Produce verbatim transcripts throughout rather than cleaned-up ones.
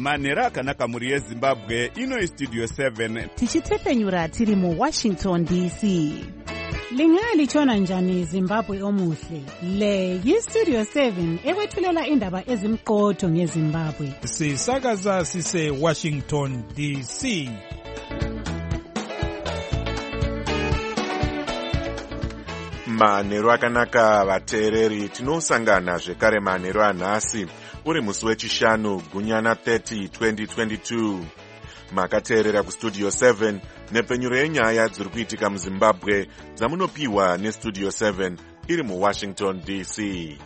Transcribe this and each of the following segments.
manhero akanaka mhuri yezimbabwe. Ino istudio seven tichitefenyura tiri muwashington D C. Lingalitshona njani Zimbabwe omuhle? Le yistudio seven ekwethulela indaba ezimqotho ngeZimbabwe. Sisakaza sise Washington D C. Manhero akanaka vateereri, tinosangana zvekare manhero anhasi uri musi wechishanu gunyana thirty twenty twenty-two. Makateerera kustudio seven nepfenyuro yenyaya dziri kuitika muZimbabwe dzamunopiwa nestudio seven iri muWashington D C.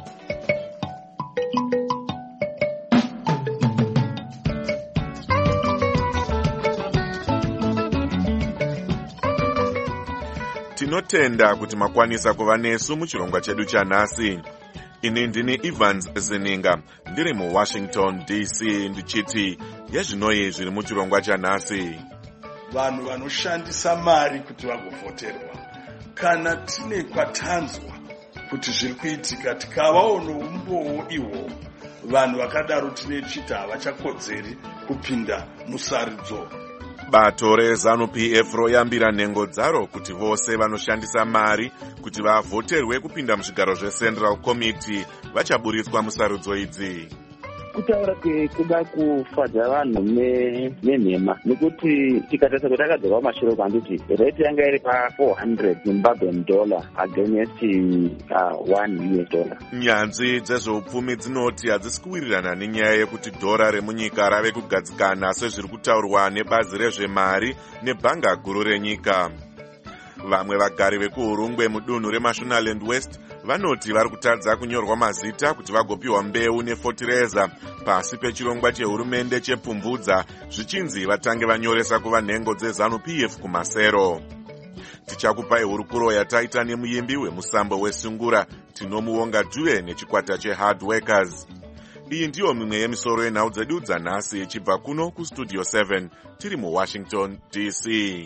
Tinotenda kuti makwanisa kuva nesu muchirongwa chedu chanhasi. Ini ndini Evans Zininga ndiri muWashington D C ndichiti yezvinoi zviri muchirongwa chanhasi. Vanhu vanoshandisa mari kuti vagovhoterwa, kana tine kwatanzwa kuti zviri kuitika tikavawo noumbowo ihwo, vanhu vakadaro tinechita havachakodzeri kupinda musarudzo. Bato reZANU P F royambira nhengo dzaro kuti vose vanoshandisa mari kuti vavhoterwe kupinda muzvigaro zveCentral Committee vachaburitswa musarudzo idzi. Kutaura kuda kufadza vanhu nenhema nekuti tikatarisa kuti akadzorwa mashure kwanditi rate yanga iri pa four hundred Zimbabwean dollar against uh, one U S dollar. Nyanzvi dzezveupfumi dzinoti hadzisi kuwirirana nenyaya yekuti dhora remunyika rave kugadzikana sezviri kutaurwa nebazi rezvemari nebhanga guru renyika. Vamwe vagari vekuhurungwe mudunhu reMashonaland West vanoti vari kutadza kunyorwa mazita kuti vagopiwa mbeu nefotireza pasi pechirongwa chehurumende chepfumvudza zvichinzi vatange vanyoresa kuva nhengo dzeZANU P F kumasero. Tichakupai hurukuro yataita nemuimbi wemusambo wesungura tinomuonga Juve nechikwata cheHard Workers. Iyi ndiyo mimwe yemisoro yenhau dzedu dzanhasi ichibva kuno kustudio seven tiri muWashington D C.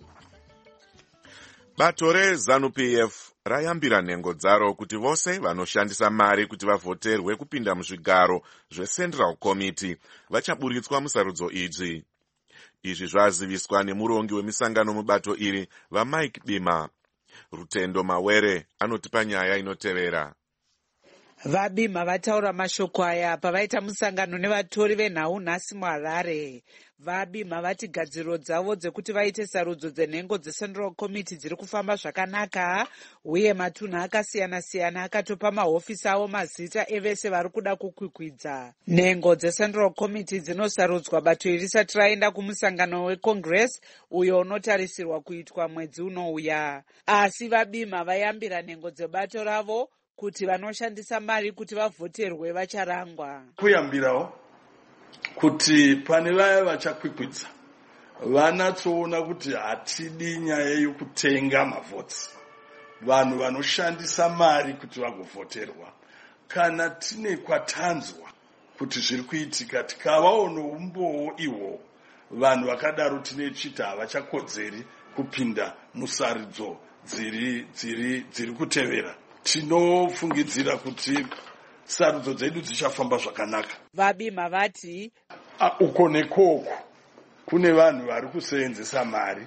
Bato reZANU P F rayambira nhengo dzaro kuti vose vanoshandisa mari kuti vavhoterwe kupinda muzvigaro zveCentral Committee vachaburitswa musarudzo idzi. Izvi zvaziviswa nemurongi wemisangano mubato iri vaMike Bima. Rutendo Mawere anotipa nyaya inotevera. VaBima vataura mashoko aya pavaita musangano nevatori venhau nhasi muHarare. VaBima vati gadziriro dzavo dzekuti vaite sarudzo dzenhengo dzeCentral Committee dziri kufamba zvakanaka, uye matunhu akasiyana-siyana akatopa mahofisi avo mazita evese vari kuda kukwikwidza. Nhengo dzeCentral Committee dzinosarudzwa bato iri risati raenda kumusangano weCongress uyo unotarisirwa kuitwa mwedzi unouya. Asi VaBima vayambira nhengo dzebato ravo kuti vanoshandisa mari kuti vavhoterwe vacharangwa. Kuyambirawo kuti pane vaya vachakwikwidza vanatsoona kuti hatidi nyaya yokutenga mavhotsi, vanhu vanoshandisa mari kuti vagovhoterwa, kana tine kwatanzwa kuti zviri kuitika tikavawo noumbowo ihwo, vanhu vakadaro tinechita havachakodzeri kupinda musarudzo dziri dziri dziri kutevera. Tinofungidzira kuti sarudzo dzedu dzichafamba zvakanaka. VaBima vati uko nekoko kune vanhu vari kuseenzesa mari,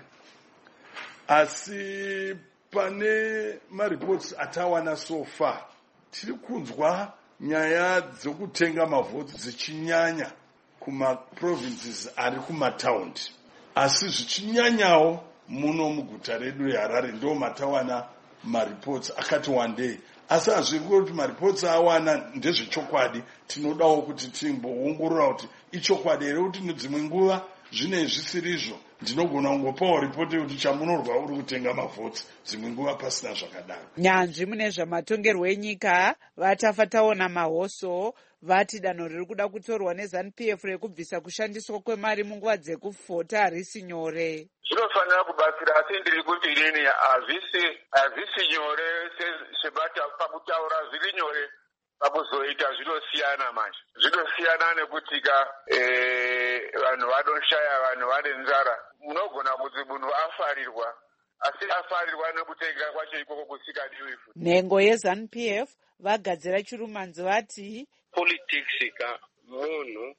asi pane maripoti atawana so far tiri kunzwa nyaya dzokutenga mavhotsi dzichinyanya kumaprovinces ari kumataundi, asi zvichinyanyawo muno muguta redu reHarare ndo matawana maripoti akati wandei. Asi hazviri kuti maripoti awana ndezvechokwadi, tinodawo kuti timboongorora kuti ichokwadi here kuti nedzimwe nguva zvine zvisirizvo ndinogona kungopawo ripoti kuti chamunorwa uri kutenga mavhotsi, dzimwe nguva pasina zvakadaro. Nyanzvi mune zvamatongerwo enyika vatafa taona mahoso vati danho riri kuda kutorwa neZANU P F rekubvisa kushandiswa kwemari munguva dzekuvhota harisi nyore. Zvinofanira kubatsira, asi ndiri kuti inini hazvisi hazvisi nyore sebata pakutaura zviri nyore pakuzoita zvinosiyana manje. Zvinosiyana nekuti ka vanhu vanoshaya, vanhu vane nzara. Munogona kuti munhu afarirwa, asi afarirwa nekutenga kwacho ikoko kusikadiwi. Nhengo yeZANU P F vagadzira chirumanzi vati politics ka munhu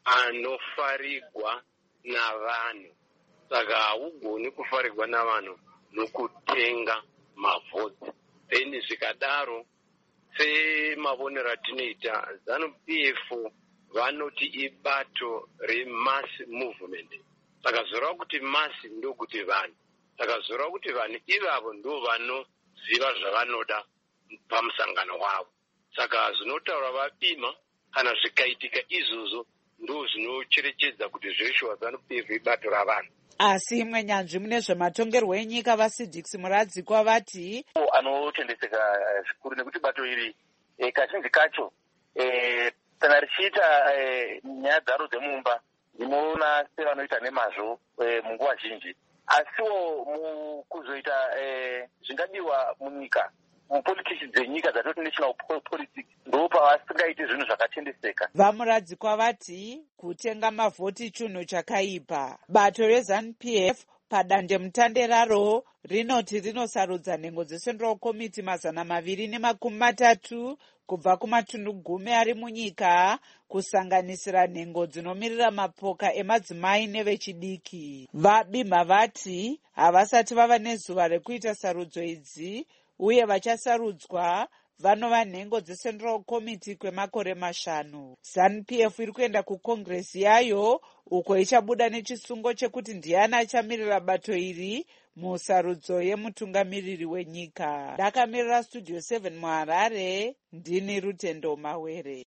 anofarigwa navanhu. Saka haugoni kufarigwa navanhu nokutenga mavhoti. Then zvikadaro, semavonero atinoita, ZANU-P F vanoti ibato remass movement. Saka zoreva kuti mass ndokuti vanhu. Saka zoreva kuti vanhu ivavo ndo vanoziva zvavanoda pamusangano wavo. Saka zvinotaura vapima kana zvikaitika izvozvo ndo zvinocherechedza kuti zveshuwa ZANU-P F ibato ravanhu. Asi imwe nyanzvi mune zvematongerwo enyika vaSidix Muradzikwa vati anotendeseka zvikuru nekuti bato iri e, kazhinji kacho e, kana richiita e, nyaya dzaro dzemumba ndinoona sevanoita nemazvo e, munguva zhinji. Asiwo mukuzoita e, zvingadiwa munyika mupolitiki dzenyika dzatoti national politics ndo pavasingaiti zvinhu zvakatendeseka. VaMuradzikwa vati kutenga mavhoti chinhu chakaipa. Bato reZANU-P F padandemutande raro rinoti rinosarudza nhengo dzeCentral Committee mazana maviri nemakumi matatu kubva kumatunhu gumi ari munyika, kusanganisira nhengo dzinomirira mapoka emadzimai nevechidiki. VaBima vati havasati vava nezuva rekuita sarudzo idzi, uye vachasarudzwa vanova nhengo dzeCentral Committee kwemakore mashanu. ZANU-P F iri kuenda kukongresi yayo uko ichabuda nechisungo chekuti ndiani achamirira bato iri musarudzo yemutungamiriri wenyika. Ndakamirira Studio seven muHarare, ndini Rutendo Mawere.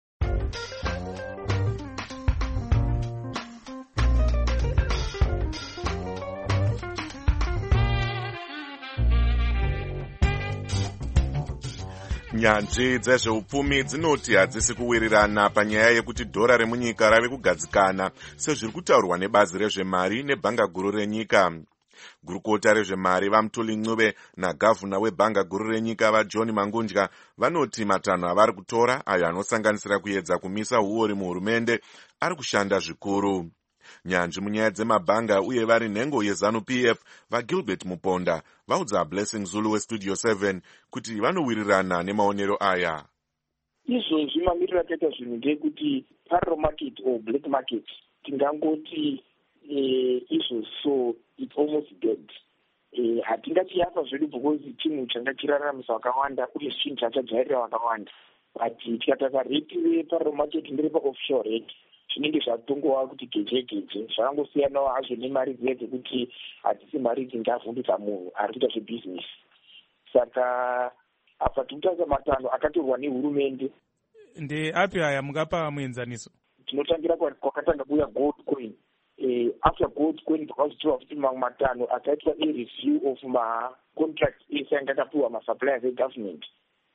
Nyanzvi dzezveupfumi dzinoti hadzisi kuwirirana panyaya yekuti dhora remunyika rave kugadzikana sezviri kutaurwa nebazi rezvemari nebhanga guru renyika. Gurukota rezvemari vaMutuli Ncube nagavhuna webhanga guru renyika vaJohn Mangundya vanoti matanho avari kutora, ayo anosanganisira kuedza kumisa huori muhurumende, ari kushanda zvikuru. Nyanzvi munyaya dzemabhanga uye vari nhengo yeZANU-P F vaGilbert Muponda vaudza Blessing Zulu weStudio seven kuti vanowirirana nemaonero aya. Izvozvi mamiriro akaita zvinhu ndekuti parallel market or black market tingangoti eh, izvozvi so it's almost dead. Eh, hatingati yafa zvedu because chinhu changa chiraramisa vakawanda uye chinhu chachajairira vakawanda. But tikatarisa rate reparallel market nderepa official rate zvinenge zvatongova kuti geje geje, zvakangosiyanawo hazvo nemari dziya dzekuti hadzisi mari dzingavhundutsa munhu ari kuita zvebhizinesi. Saka apa tikutarisa matanho akatorwa nehurumende. Ndeapi aya mungapa muenzaniso? Tinotangira kwakatanga kuuya gold coin. Eh, after gold coin pakazotora futi mamwe matanho akaitwa ireview of macontracts ese anga akapiwa masuppliers egovernment.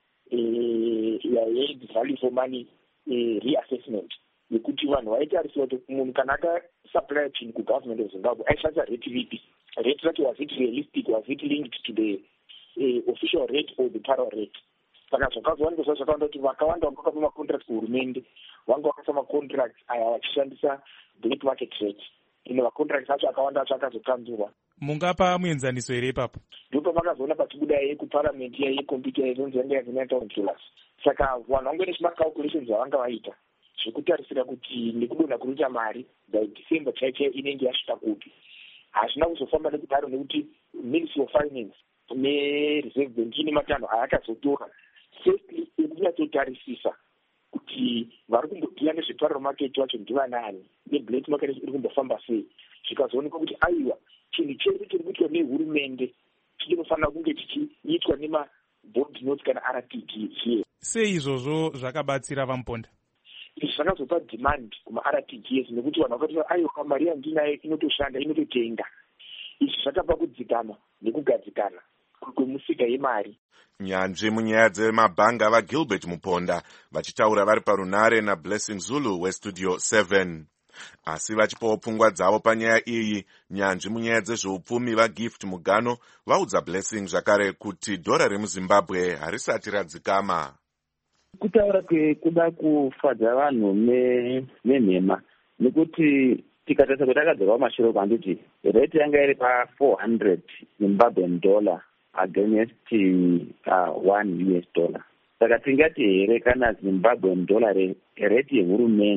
Eh, yaid value for money eh, reassessment. Yekuti vanhu vaitarisira kuti munhu kana akasupply chinhu kugovernment of Zimbabwe aishandisa rate ripi. Rate racho was it realistic, was it linked to the uh, official rate or the parallel rate. Saka zvakazowanika zva zvakawanda kuti vakawanda vanga vakapa macontract kuhurumende vanga vakaisa macontracts aya vachishandisa black market rate. Ine macontracts acho akawanda acho akazokanzurwa. Mungapa muenzaniso here ipapo? Ndipo pakazoona pachibuda yekuparliament iya yekombiyuta inonzi yanga yazinaita dollars. Saka vanhu vangoenda zvimacalculations avanga vaita zvekutarisira kuti nekudonha kunoita mari by December chaiche inenge yasvika kupi. Hazvina kuzofamba nekudaro nekuti Ministry of Finance neReserve Bank ine matanho ayakazotora firstly ekunyatsotarisisa kuti vari kumbodhila nezveparallel market wacho ndivanani neblack market iri kumbofamba sei. Zvikazoonekwa kuti aiwa chinhu chese chiri kuitwa nehurumende chinofanira kunge chichiitwa nemaboard notes kana R T G here. Sei izvozvo zvakabatsira vaMuponda? Izvi zvakazopa demand kuma-R T G S nekuti vanhu vakati aiwa mari yandinayo inotoshanda inototenga. Izvi zvakapa kudzikama nekugadzikana kwemusika yemari. Nyanzvi munyaya dzemabhanga vaGilbert Muponda vachitaura vari parunare naBlessing Zulu weStudio seven. Asi vachipawo pfungwa dzavo panyaya iyi, nyanzvi munyaya dzezveupfumi vaGift Mugano vaudza Blessing zvakare kuti dhora remuZimbabwe harisati radzikama. Kutaura kwekuda kufadza vanhu nenhema nekuti tikatarisa kuti akadzorwa mashiro kwanditi rate yanga iri pa-four hundred Zimbabwean dollar against uh, one U S dollar. Saka tingati here kana Zimbabwean dollar rate yehurumende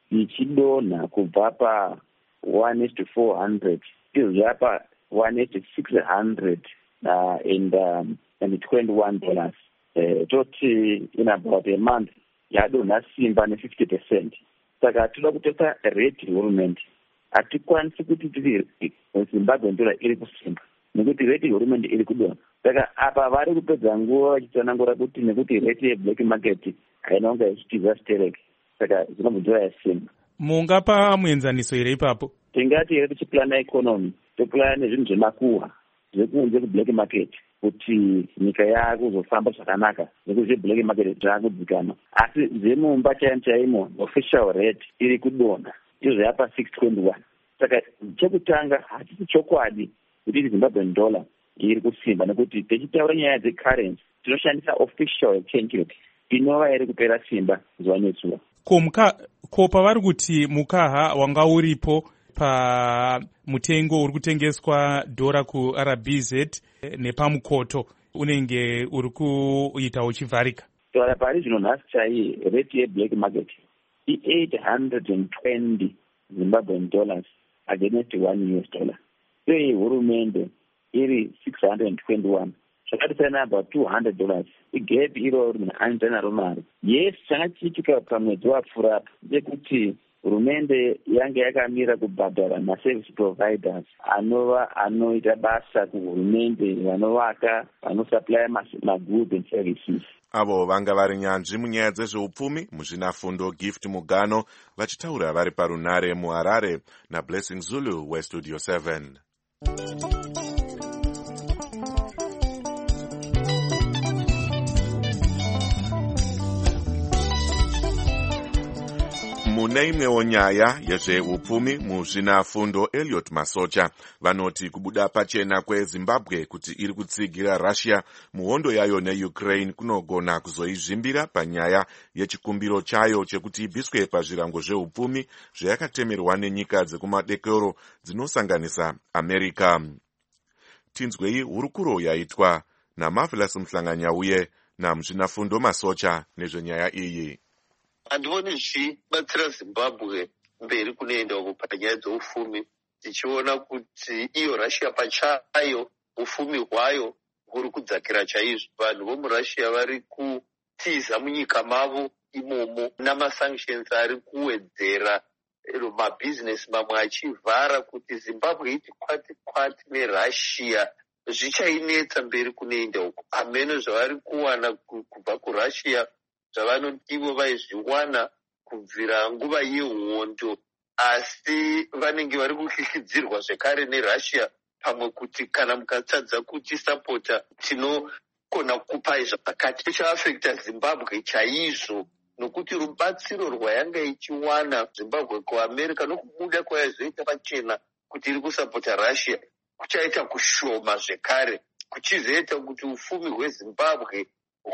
ichidonha kubva pa one is to four hundred izva pa one is to six hundred uh, and, um, and twenty-one dollars. Uh, toti in about a month yadonha simba ne fifty percent. Saka toda kutosa rate hurumende. Hatikwanisi kuti tiri Zimbabwe dollar iri kusimba. Nekuti rate hurumende iri kudonha. Saka apa vari kupedza nguva vachitsanangura kuti nekuti rate yeblack market hainonga ichitiza stereke. Saka zvinobudira yasimba. Mungapa muenzaniso here ipapo? Tingati here tichiplana economy, toplana nezvinhu zvemakuhwa zvekunze kublack market kuti nyika yakuzofamba zvakanaka nekuti zveblack market zvakudzikama. Asi zvemumba chaimo chaimo official rate iri kudonha izvo yapa six twenty-one. Saka chekutanga hatisi chokwadi kuti Zimbabwean dollar iri kusimba nekuti tichitaura nyaya dzecurrency tinoshandisa official exchange rate inova iri kupera simba zuva nezuva. Ko muka ko pavari kuti mukaha wanga uripo pa mutengo uri kutengeswa dhora ku R B Z nepamukoto unenge uri kuita uchivharika. Taura pari zvino nhasi chai rate yeblack market i eight hundred twenty Zimbabwean dollars against one U S dollar. Sei hurumende iri six hundred twenty-one. Zvakatisana about two hundred dollars. Igap iro munhu anzana mari. Yes, chakachitika pamwedzi wapfuura ndekuti hurumende yange yakamira kubhadhara maservice providers anova anoita basa kuhurumende vanovaka vanosupply magoods and services. Avo vanga vari nyanzvi munyaya dzezveupfumi muzvinafundo Gift Mugano vachitaura vari parunare muHarare naBlessing Zulu weStudio seven. Mune imwewo nyaya yezveupfumi muzvinafundo Elliot Masocha vanoti kubuda pachena kweZimbabwe kuti iri kutsigira Russia muhondo yayo neUkraine kunogona kuzoizvimbira panyaya yechikumbiro chayo chekuti ibviswe pazvirango zveupfumi zvayakatemerwa nenyika dzekumadekoro dzinosanganisa America. Tinzwei hurukuro yaitwa naMarvelous Mhlanganyauye namuzvinafundo Masocha nezvenyaya iyi. Handivoni zvichibatsira Zimbabwe mberi kunoenda uko panyaya dzeupfumi, tichiona kuti iyo Russia pachayo upfumi hwayo huri kudzakira chaizvo. Vanhu vomuRussia vari kutiza munyika mavo imomo namasanctions ari kuwedzera mabhizinesi mamwe achivhara kuti Zimbabwe iti kwati kwati neRussia zvichainetsa mberi kunoenda uko. Hameno zvavari kuwana kubva kuRussia zvavanotivo vaizviwana kubvira nguva yehondo, asi vanenge vari kuhlihidzirwa zvekare neRussia pamwe kuti kana mukatsadza kuti sapota tinokona kupai zvakati. Ichaafekta Zimbabwe chaizvo nokuti rubatsiro rwayanga ichiwana Zimbabwe kuAmerica nokubuda kwayazoita pachena kuti iri kusapota Russia kuchaita kushoma zvekare, kuchizoita kuti ufumi hweZimbabwe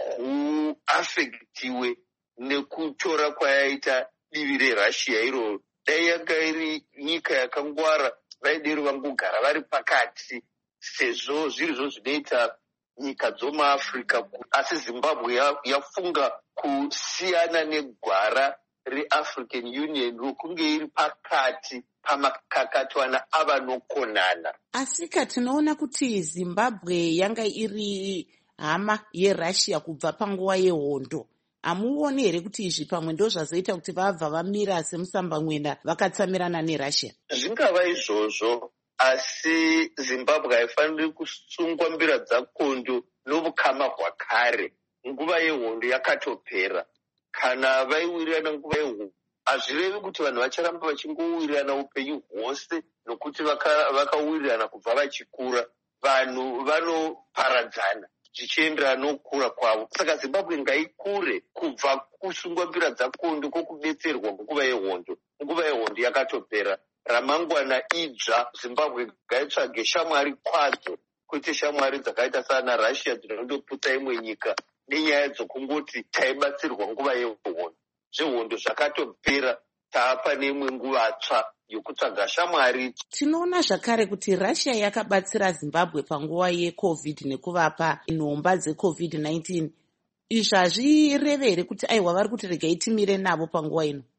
huafektiwe nekutora kwayaita divi reRussia iro. Dai yanga iri nyika yakangwara vaidero vangogara vari pakati sezvo zvirizvo zvinoita nyika dzomuAfrica. Asi Zimbabwe yafunga kusiyana negwara reAfrican Union rokunge iri pakati pamakakatwana avanokonana. Asika tinoona kuti Zimbabwe yanga iri hama yeRussia kubva panguva yehondo. Hamuoni here kuti izvi pamwe ndo zvazoita kuti vabva vamira semusambamwena vakatsamirana neRussia? Zvingava izvozvo, asi Zimbabwe haifaniri kusungwa mbira dzakondo novukama hwakare. Nguva yehondo yakatopera. Kana vaiwirirana nguva yehondo, hazvirevi kuti vanhu vacharamba vachingowirirana upenyu hwose nokuti vakawirirana kubva vachikura. Vanhu vanoparadzana zvichienderana nokukura kwavo. Saka Zimbabwe ngaikure kubva kusungwa mbira dzakondo kwokudetserwa nguva yehondo. Nguva yehondo yakatopera. Ramangwana idzva, Zimbabwe ngaitsvage shamwari kwadzo, kwete shamwari dzakaita sana Russia dzinondoputsa imwe nyika nenyaya dzokungoti taibatsirwa nguva yehondo. Zvehondo zvakatopera, taapa neimwe nguva tsva yokutsvaga shamwari. Tinoona zvakare kuti Russia yakabatsira Zimbabwe panguva yeCovid nekuvapa nhomba dzeCovid nineteen. Izvi hazvireve here kuti aiwa vari kuti regai timire navo panguva ino?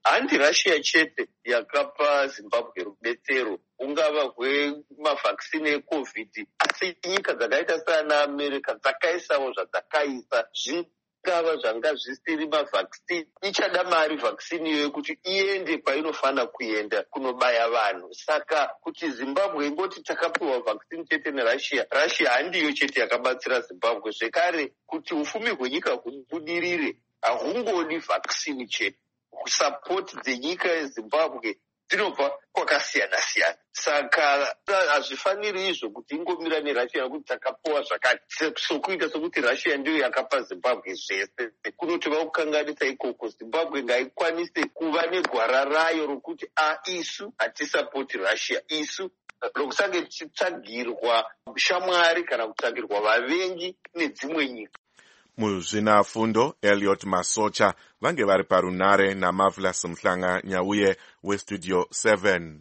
handi Russia chete yakapa Zimbabwe rubetsero ungava hwemavhakisini ecovid, asi nyika dzakaita sana America dzakaisawo zvadzakaisa zvingava zvanga zvisiri mavhakisini. Ichada mari vhakisini iyoyo kuti iende kwainofana kuenda kunobaya vanhu. Saka kuti Zimbabwe ingoti takapiwa vhakisini chete neRussia, Russia handiyo chete yakabatsira Zimbabwe. Zvekare kuti ufumi hwenyika hubudirire hahungodi vhakisini chete. Kusapoti dzenyika yeZimbabwe dzinobva kwakasiyana siyana. Saka hazvifaniri izvo kuti ingomira neRussia kuti takapiwa zvakati sokuita sokuti Russia ndiyo yakapa Zimbabwe zvese. Kunotova kukanganisa ikoko. Zimbabwe ngaikwanise kuva negwara rayo rokuti a isu hatisapoti Russia, isu rokusange tichitsvagirwa shamwari kana kutsvagirwa vavengi nedzimwe nyika. Muzvinafundo Elliot Masocha vange vari parunare naMavlas Mhlanga Nyauye weStudio seven.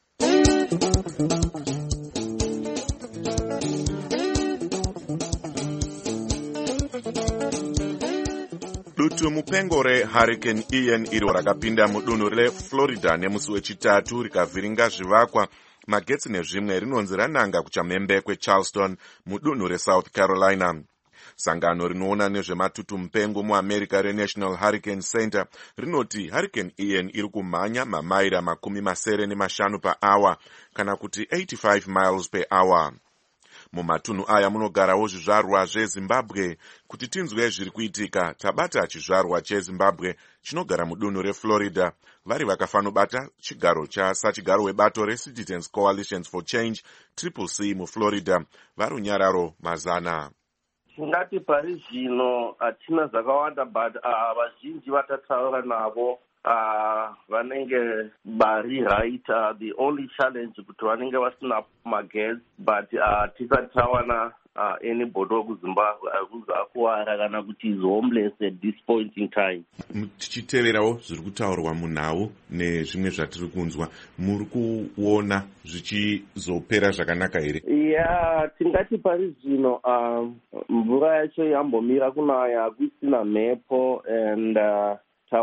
Dutu mupengo reHurricane Ian iro rakapinda mudunhu reFlorida nemusi wechitatu rikavhiringa zvivakwa, magetsi nezvimwe rinonzi rananga kuchamhembe kweCharleston mudunhu reSouth Carolina. Sangano rinoona nezvematutu mupengo muAmerica reNational Hurricane Center rinoti Hurricane Ian iri kumhanya mamaira makumi masere nemashanu paawa kana kuti eighty-five miles per hour. Mumatunhu aya munogarawo zvizvarwa zveZimbabwe. Kuti tinzwe zviri kuitika, tabata chizvarwa cheZimbabwe chinogara mudunhu reFlorida. Vari vakafanobata chigaro chasachigaro webato reCitizens Coalitions for Change Triple C muFlorida vari unyararo mazana. Tingati pari zvino hatina zvakawanda but uh, vazhinji vatataura navo uh, vanenge vari right. Uh, the only challenge kuti vanenge vasina magetsi but uh, tisati tawana uh, anybody wekuZimbabwe akuza kuwara kana kuti is homeless at this point in time. Tichiteverawo zviri kutaurwa munhau nezvimwe zvatiri kunzwa, muri kuona zvichizopera zvakanaka here? Yeah, tingati pari zvino uh, mvura yacho yambomira kunaya kusina mhepo and uh,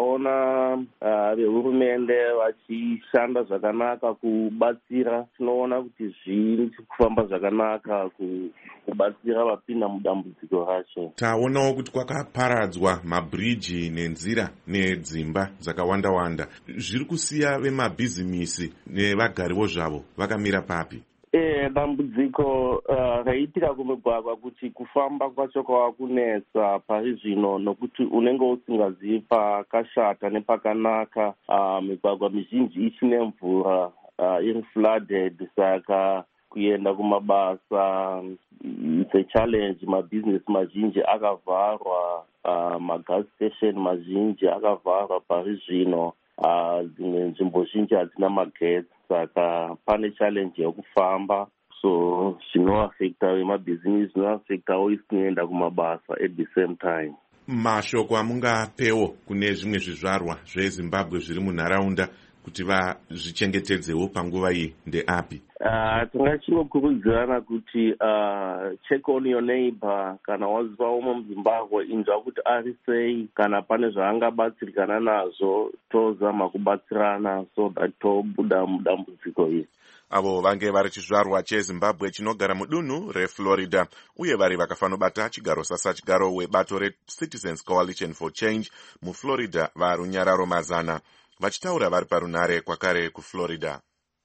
taona uh, vehurumende vachishanda zvakanaka kubatsira. Tinoona kuti zviri kufamba zvakanaka kubatsira vapinda mudambudziko racho. Taonawo kuti kwakaparadzwa mabhiriji nenzira nedzimba dzakawanda-wanda. Zviri kusiya vemabhizimisi nevagariwo zvavo vakamira papi? Eh, dambudziko uh, raitika kumigwagwa kuti kufamba kwacho kwava kunetsa pari zvino nokuti unenge usingazivi pakashata nepakanaka. Uh, migwagwa mizhinji ichine mvura uh, iri flooded, saka kuenda kumabasa it's a challenge. Mabusiness mazhinji akavharwa, uh, magas station mazhinji akavharwa pari zvino. Dzimwe nzvimbo zhinji hadzina magetsi, saka pane challenge yekufamba, so zvinoafekta vemabhizinesi, zvinoafektawo isinoenda kumabasa at the same time. Mashoko amungapewo kune zvimwe zvizvarwa zveZimbabwe zviri munharaunda kuti vazvichengetedzewo panguva iyi ndeapi? Uh, tingachingokurudzirana kuti uh, check on your neighbor. Kana waziva umwe muZimbabwe inzwa kuti ari sei, kana pane zvaangabatsirikana nazvo tozama kubatsirana so that tobuda mudambudziko iri. Avo vange vari chizvarwa cheZimbabwe chinogara mudunhu reFlorida uye vari vakafanobata chigaro sasachigaro webato reCitizens Coalition for Change muFlorida vari unyararo mazana, vachitaura vari parunare kwakare kuFlorida.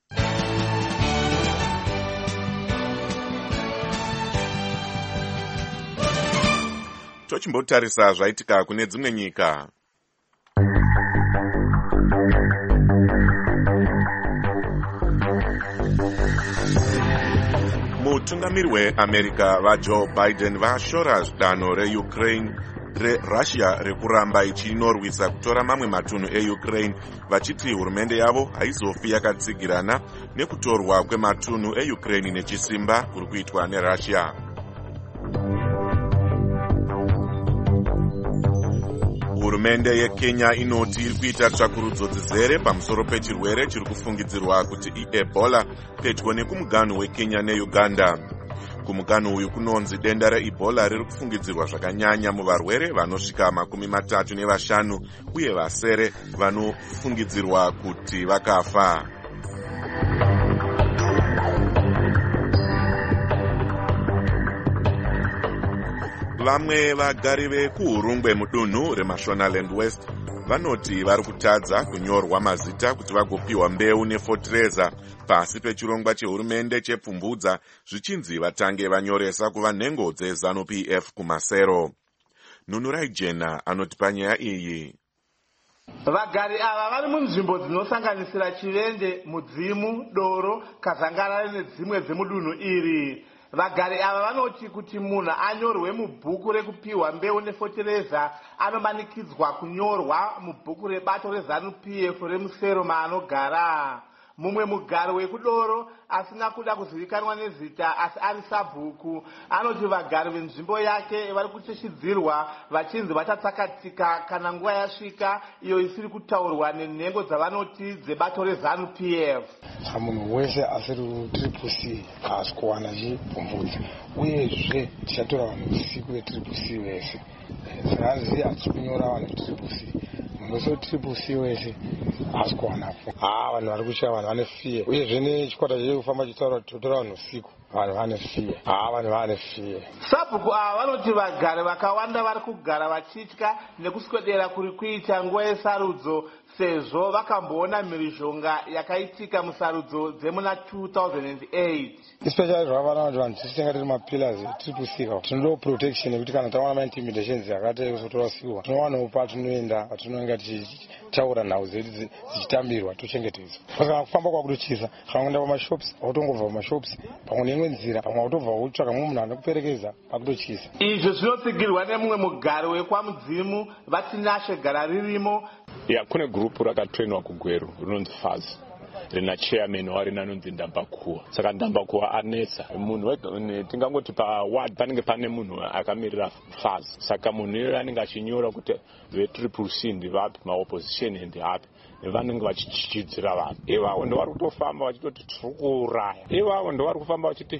Tochimbotarisa zvaitika kune dzimwe nyika. Mutungamiri weAmerica vaJoe Biden vashora danho reUkraine reRussia rekuramba ichinorwisa kutora mamwe matunhu eUkraine, vachiti hurumende yavo haizofi yakatsigirana nekutorwa kwematunhu eUkraine nechisimba kuri kuitwa neRussia. Hurumende yeKenya inoti iri kuita tsvakurudzo dzizere pamusoro pechirwere chiri kufungidzirwa kuti iEbola pedyo nekumuganhu weKenya neUganda. kumukanhu uyu kunonzi denda reEbola riri kufungidzirwa zvakanyanya muvarwere vanosvika makumi matatu nevashanu uye vasere vanofungidzirwa kuti vakafa. Vamwe vagari vekuhurungwe mudunhu reMashonaland West vanoti vari kutadza kunyorwa mazita kuti vagopiwa mbeu nefotireza pasi pechirongwa chehurumende chepfumvudza zvichinzi vatange vanyoresa kuva nhengo dzeZANU-P F kumasero. Nunurai Jena anotipa nyaya iyi. Vagari ava vari munzvimbo dzinosanganisira Chivende, Mudzimu, Doro, Kazangarare nedzimwe dzemudunhu iri. Vagari ava vanoti kuti munhu anyorwe mubhuku rekupiwa mbeu nefotireza anomanikidzwa kunyorwa mubhuku rebato reZANU-P F remusero maanogara. Mumwe mugari wekudoro asina kuda kuzivikanwa nezita asi ari sabhuku anoti vagari venzvimbo yake vari kucheshidzirwa vachinzi vachatsakatika kana nguva yasvika iyo isiri kutaurwa nenhengo dzavanoti dzebato reZANU-P F. Munhu wese asiri Triple C haasi kuwana chipfumvudza uyezve tichatora vanhu usiku veTriple C vese. Zvazi hatisi kunyora vanhu Triple C. Munhu Triple C wese haasi kuwanapo. Ah, vanhu vari kushaya, vanhu vane fiye. Uyezve nechikwata chiri kufamba chitaura totora vanhu usiku. Vanhu vane fiye. Ah, vanhu vane fiye. Sabhuku ava vanoti vagari vakawanda vari kugara vachitya nekuswedera kuri kuita nguva yesarudzo sezvo vakamboona mhirizhonga yakaitika musarudzo dzemuna two thousand eight. Especially zvavana kuti vanhu tisitenga tiri mapillars Triple C kawo tinodo protection yekuti kana tawana maintimidations yakati kuzotorasiwa tinowana patinoenda patinonga tichitaura nhau dzedu dzichitambirwa tochengetedzwa. Kana kufamba kwakutochisa kana kuenda pamashops autongobva pamashops pamwe neimwe nzira pamwe autobva utsvaka mumwe munhu anokuperekedza pakutochisa. Izvo zvinotsigirwa nemumwe mugari wekwamudzimu vatinashe gara ririmo. Ya kune gurupu rakatrainwa kugweru rinonzi Fazi rina chairman warina anonzi Ndambakuwa. Saka Ndambakuwa anetsa munhu tingangoti paward panenge pane munhu akamirira Fazi. Saka munhu iye anenge achinyora kuti veTriple C ndivapi, maopposition ndivapi, vanenge vachichidzira vanhu. Ivavo ndo vari kutofamba vachitoti tiri kuuraya. Ivavo ndo vari kufamba vachiti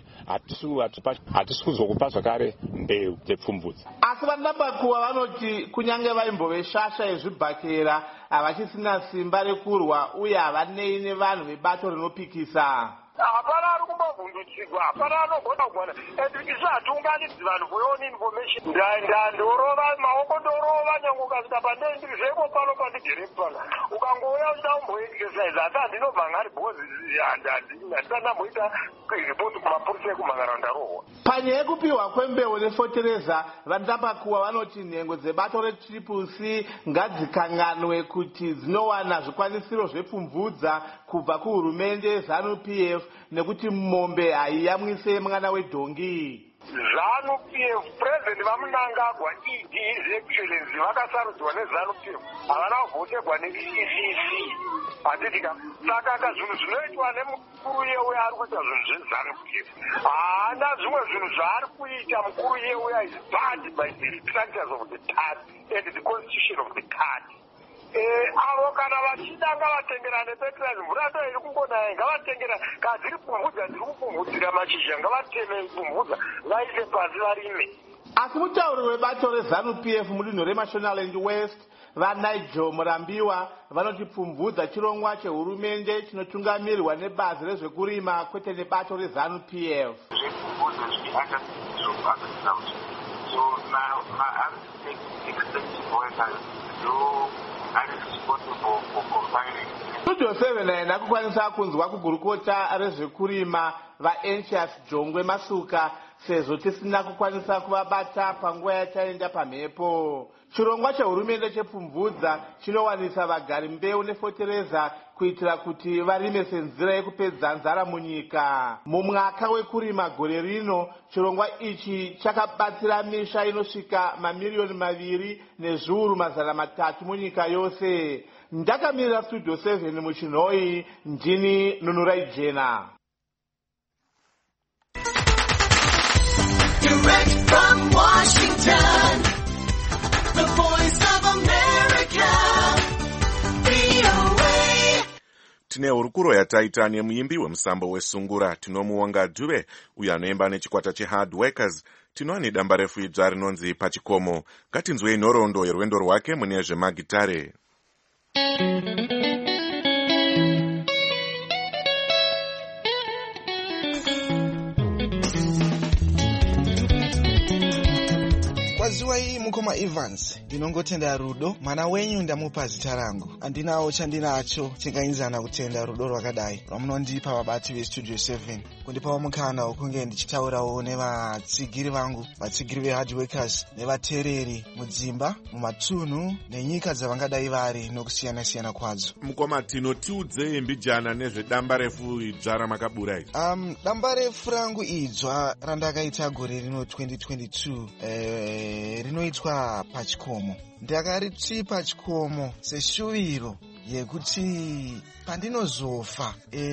hatisi kuzokupa zvakare mbeu dzepfumvudza. Asi vaNdambakuwa vanoti kunyange vaimbove shasha yezvibhakera havachisina simba rekurwa uye havanei nevanhu vebato rinopikisa. Hapana ari kumbovhundutsigwa, hapana anogona kugwana. And izvi hatiunganidzi vanhu for your own information. Ndandorova maoko ndorova nyange ukasvika pandei ndiri zveiko pano pandigere pano. Ukangouya uchida kumboexercise asi handinobvangari bhozi handisati ndamboita ripoti kumapurisa ekumhangara ndarohwa. Panyaya yekupiwa kwembeu nefotereza vaNdambakuwa vanoti nhengo dzebato reTriple C ngadzikanganwe kuti dzinowana zvikwanisiro zvepfumvudza kubva kuhurumende ZANU-P F nekuti mombe haiyamwise mwana wedhongi. ZANU-P F president vaMunangagwa E D His Excellency vakasarudzwa neZANU-P F havana kuvhotegwa neC C C. Hatitika saka ka zvinhu zvinoitwa nemukuru yeuya ari kuita zvinhu zveZANU-P F haana zvimwe zvinhu zvaari kuita mukuru yeuya is banned by the structures of the party and the constitution of the party. Avo kana vachida ngavatengerane petrani mvura ndo iri kungonaya ngavatengera kana dziri pfumvudza dziri kupfumvudzira mashizha ngavateme pfumvudza vaise pasi varime. Asi mutauri webato reZANU-P F mudunhu reMashonaland West vaNigel Murambiwa vanoti pfumvudza chirongwa chehurumende chinotungamirirwa nebazi rezvekurima kwete nebato reZANU-P F. So now I think extensive work do Studio seven aenda kukwanisa kunzwa kugurukota rezvekurima vaEntius Jongwe Masuka sezvo tisina kukwanisa kuvabata panguva yataenda pamhepo. Chirongwa chehurumende chepfumvudza chinowanisa vagari mbeu nefotereza kuitira kuti varime senzira yekupedza nzara munyika. Mumwaka wekurima gore rino chirongwa ichi chakabatsira misha inosvika mamiliyoni maviri nezviuru mazana matatu munyika yose. Ndakamirira Studio seven muchinhoi, ndini Nunurai Jena. Direct from Washington, the voice of America, V O A. tine hurukuro yataita nemuimbi wemusambo wesungura tinomuonga Dube uyo anoimba nechikwata chehard workers. Tinowane damba refu idzva rinonzi Pachikomo. Ngatinzwei nhoroondo yerwendo rwake mune zvemagitare. Kwaziwa iyi mukoma Evans, ndinongotenda rudo, mwana wenyu ndamupa zita rangu. Andinawo chandinacho chingainzana kutenda rudo rwakadai rwamunondipa vabati vestudio seven. Kundipawo mukana wokunge ndichitaurawo nevatsigiri vangu, vatsigiri vehard workers nevateereri mudzimba, mumatunhu nenyika dzavangadai vari nokusiyana siyana kwadzo. Mukoma Tino, tiudzei mbijana nezvedamba refu idzva ramakabura iri. Um, damba refu rangu idzva randakaita gore rino twenty twenty-two eh, rinoitwa Pachikomo. Ndakariti Pachikomo seshuviro yekuti pandinozofa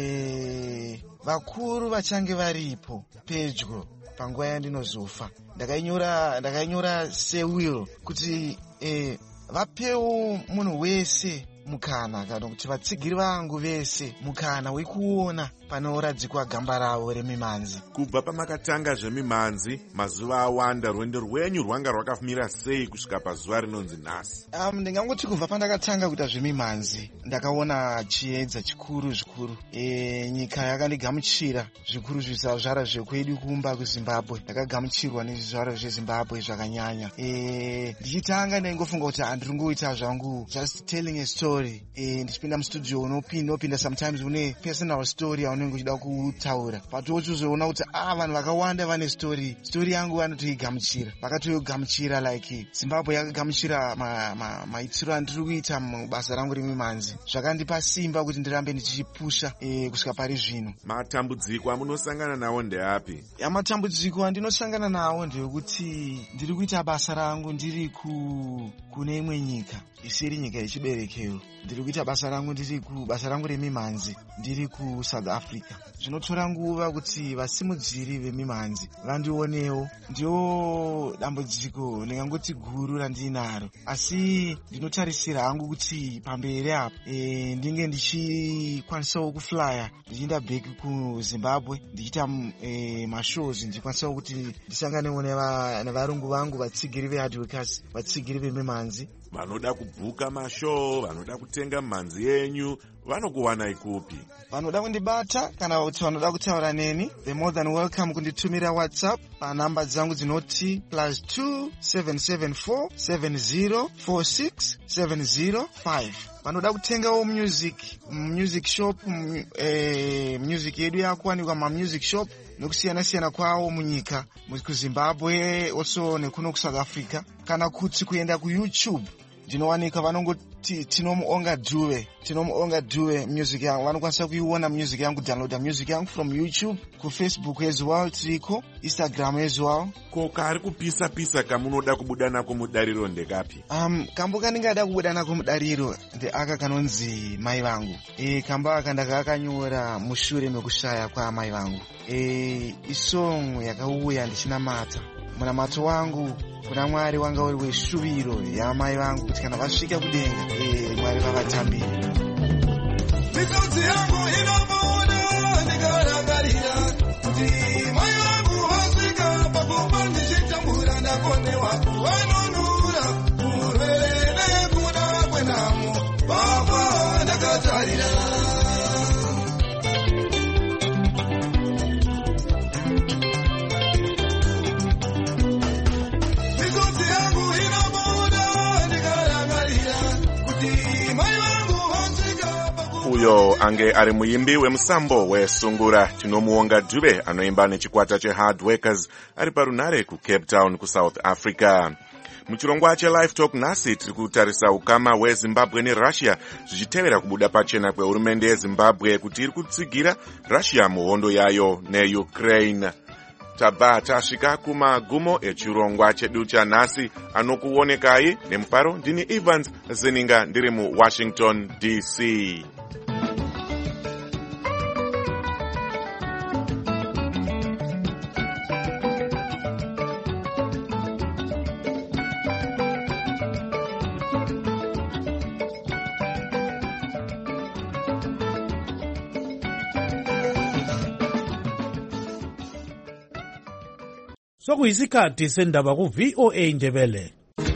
eh, vakuru vachange varipo pedyo panguva yandinozofa. Ndakainyora ndakainyora sewill kuti eh, vapewo munhu wese mukana kana kuti vatsigiri vangu vese mukana wekuona panoradzikwa gamba ravo remimanzi. Kubva pamakatanga zvemimanzi mazuva awanda, rwendo rwenyu rwanga rwakafumira sei kusvika pazuva rinonzi nhasi? Um, ndingangoti kubva pandakatanga kuita zvemimanzi ndakaona chiedza chikuru zvikuru. E, nyika yakandigamuchira zvikuru zvizvarwa zvekwedu kumba kuZimbabwe. Ndakagamuchirwa nezvizvarwa zveZimbabwe zvakanyanya. E, ndichitanga ndaingofunga kuti handiri ngoita zvangu just telling a story. E, ndichipinda mustudio unopinda unopinda sometimes une personal story unenge uchida kutaura, patochizoona kuti ah, vanhu vakawanda vane story story yangu vanotoigamuchira, vakatoigamuchira like Zimbabwe yakagamuchira maitiro ma, ma andiri kuita mubasa rangu remimanzi. Zvakandipa simba kuti ndirambe ndichipusha e, kusvika pari zvino. Matambudziko amunosangana nawo ndeapi? Ya, matambudziko andinosangana nawo ndeyekuti ndiri kuita basa rangu ndiri ku kune imwe nyika isiri nyika yechiberekero. Ndiri kuita basa rangu ndiri ku basa rangu remimanzi ndiri ku South Africa. Zvinotora nguva kuti vasimudziri vemimanzi vandionewo. Ndio dambudziko ndingangoti guru randinaro, asi ndinotarisira hangu kuti pamberi apo e, ndinge ndichikwanisawo kuflya ndichienda back kuZimbabwe ndichiita e, mashows, ndikwanisawo kuti ndisanganewo nevarungu vangu vatsigiri vehard workers, vatsigiri vemimanzi vanoda kubhuka mashow, vanoda kutenga mimanzi yenyu, vanokuwanai kupi? Vanoda kundibata kana kuti vanoda kutaura neni, the more than welcome kunditumira WhatsApp panhamba dzangu dzinoti plus two seven seven four seven zero four six seven zero five. Vanoda kutengawo music music shop, eh, music yedu yakuwanikwa mamusic shop nokusiyana siyana kwawo munyika kuZimbabwe also nekuno kuSouth Africa, kana kuti kuenda kuYouTube ndinowanika vanongoti tinomuonga Dube, tinomuonga Dube music yangu. Vanokwanisa kuiona music yangu, downloada music yangu from YouTube, ku Facebook as well tiriko, Instagram as well. Ko kari kupisa pisa kamunoda kubuda nako mudariro ndekapi? Um, kambo kandingada kubuda nako mudariro ndeaka kanonzi mai vangu. E, kambo aka ndakakanyora mushure mekushaya kwa mai vangu. E, isong yakauya ndichinamata munamato wangu kuna Mwari wanga uri weshuviro yamai vangu kuti kana vasvika kudenga e, Mwari vavatambire. Misodzi yangu inomuona ndikarangarira kuti mai vangu vasvika pakupa ndichitambura ndakonewa vanonura urwere nekuda kwenhamo baba ndakatarira. Uyo ange ari muimbi wemusambo wesungura tinomuonga Dube anoimba nechikwata chehard workers ari parunare kuCape Town kuSouth Africa. Muchirongwa cheLive Talk nhasi tiri kutarisa ukama hweZimbabwe neRussia zvichitevera kubuda pachena kwehurumende yeZimbabwe kuti iri kutsigira Russia muhondo yayo neUkraine. Tabva tasvika kumagumo echirongwa chedu chanhasi. Anokuonekai nemufaro ndini Evans Zeninga ndiri muWashington D C. Sokuyisikhathi sendaba ku V O A Ndebele.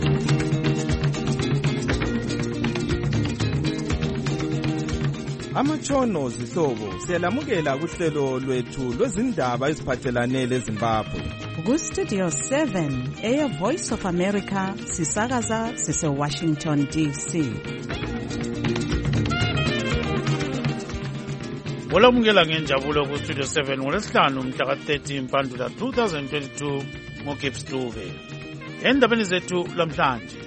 Amatshono zihlobo siyalamukela kuhlelo lwethu lwezindaba eziphathelane leZimbabwe. Ku Studio seven, Air Voice of America, sisakaza sise Washington D C. Olamukela ngenjabulo ku Studio seven ngolesihlanu mhla ka thirty Mpandula twenty twenty-two ngoGibbs Dube. Endabeni zethu lamhlanje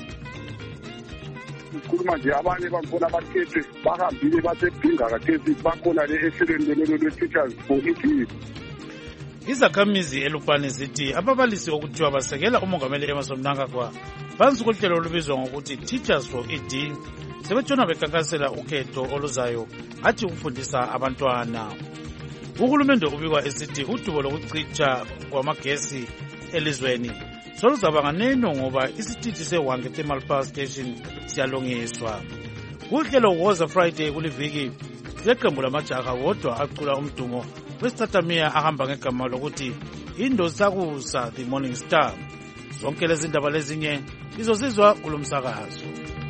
sikhuluma nje abanye bakhona abakhethwe bahambile basebhinga kathesi bakhona le ehlelweni lwe-teachers for E D. Izakhamizi eLupane zithi ababalisi okuthiwa basekela umongameli Emmerson Mnangagwa phansi kohlelo olubizwa ngokuthi Teachers for E D sebetshona bekhankasela ukhetho oluzayo athi ukufundisa abantwana. Uhulumende ubikwa esithi udubo lokucitsha kwamagesi elizweni soluzaba nganeno ngoba isitithi seHwange Thermal Power Station siyalungiswa. Kuhlelo Woza Friday kuliviki leqembu lamajaha wodwa acula umdumo wesithathamiya ahamba ngegama lokuthi Indosakusa the Morning Star. Zonke lezi ndaba lezinye izosizwa kulomsakazo.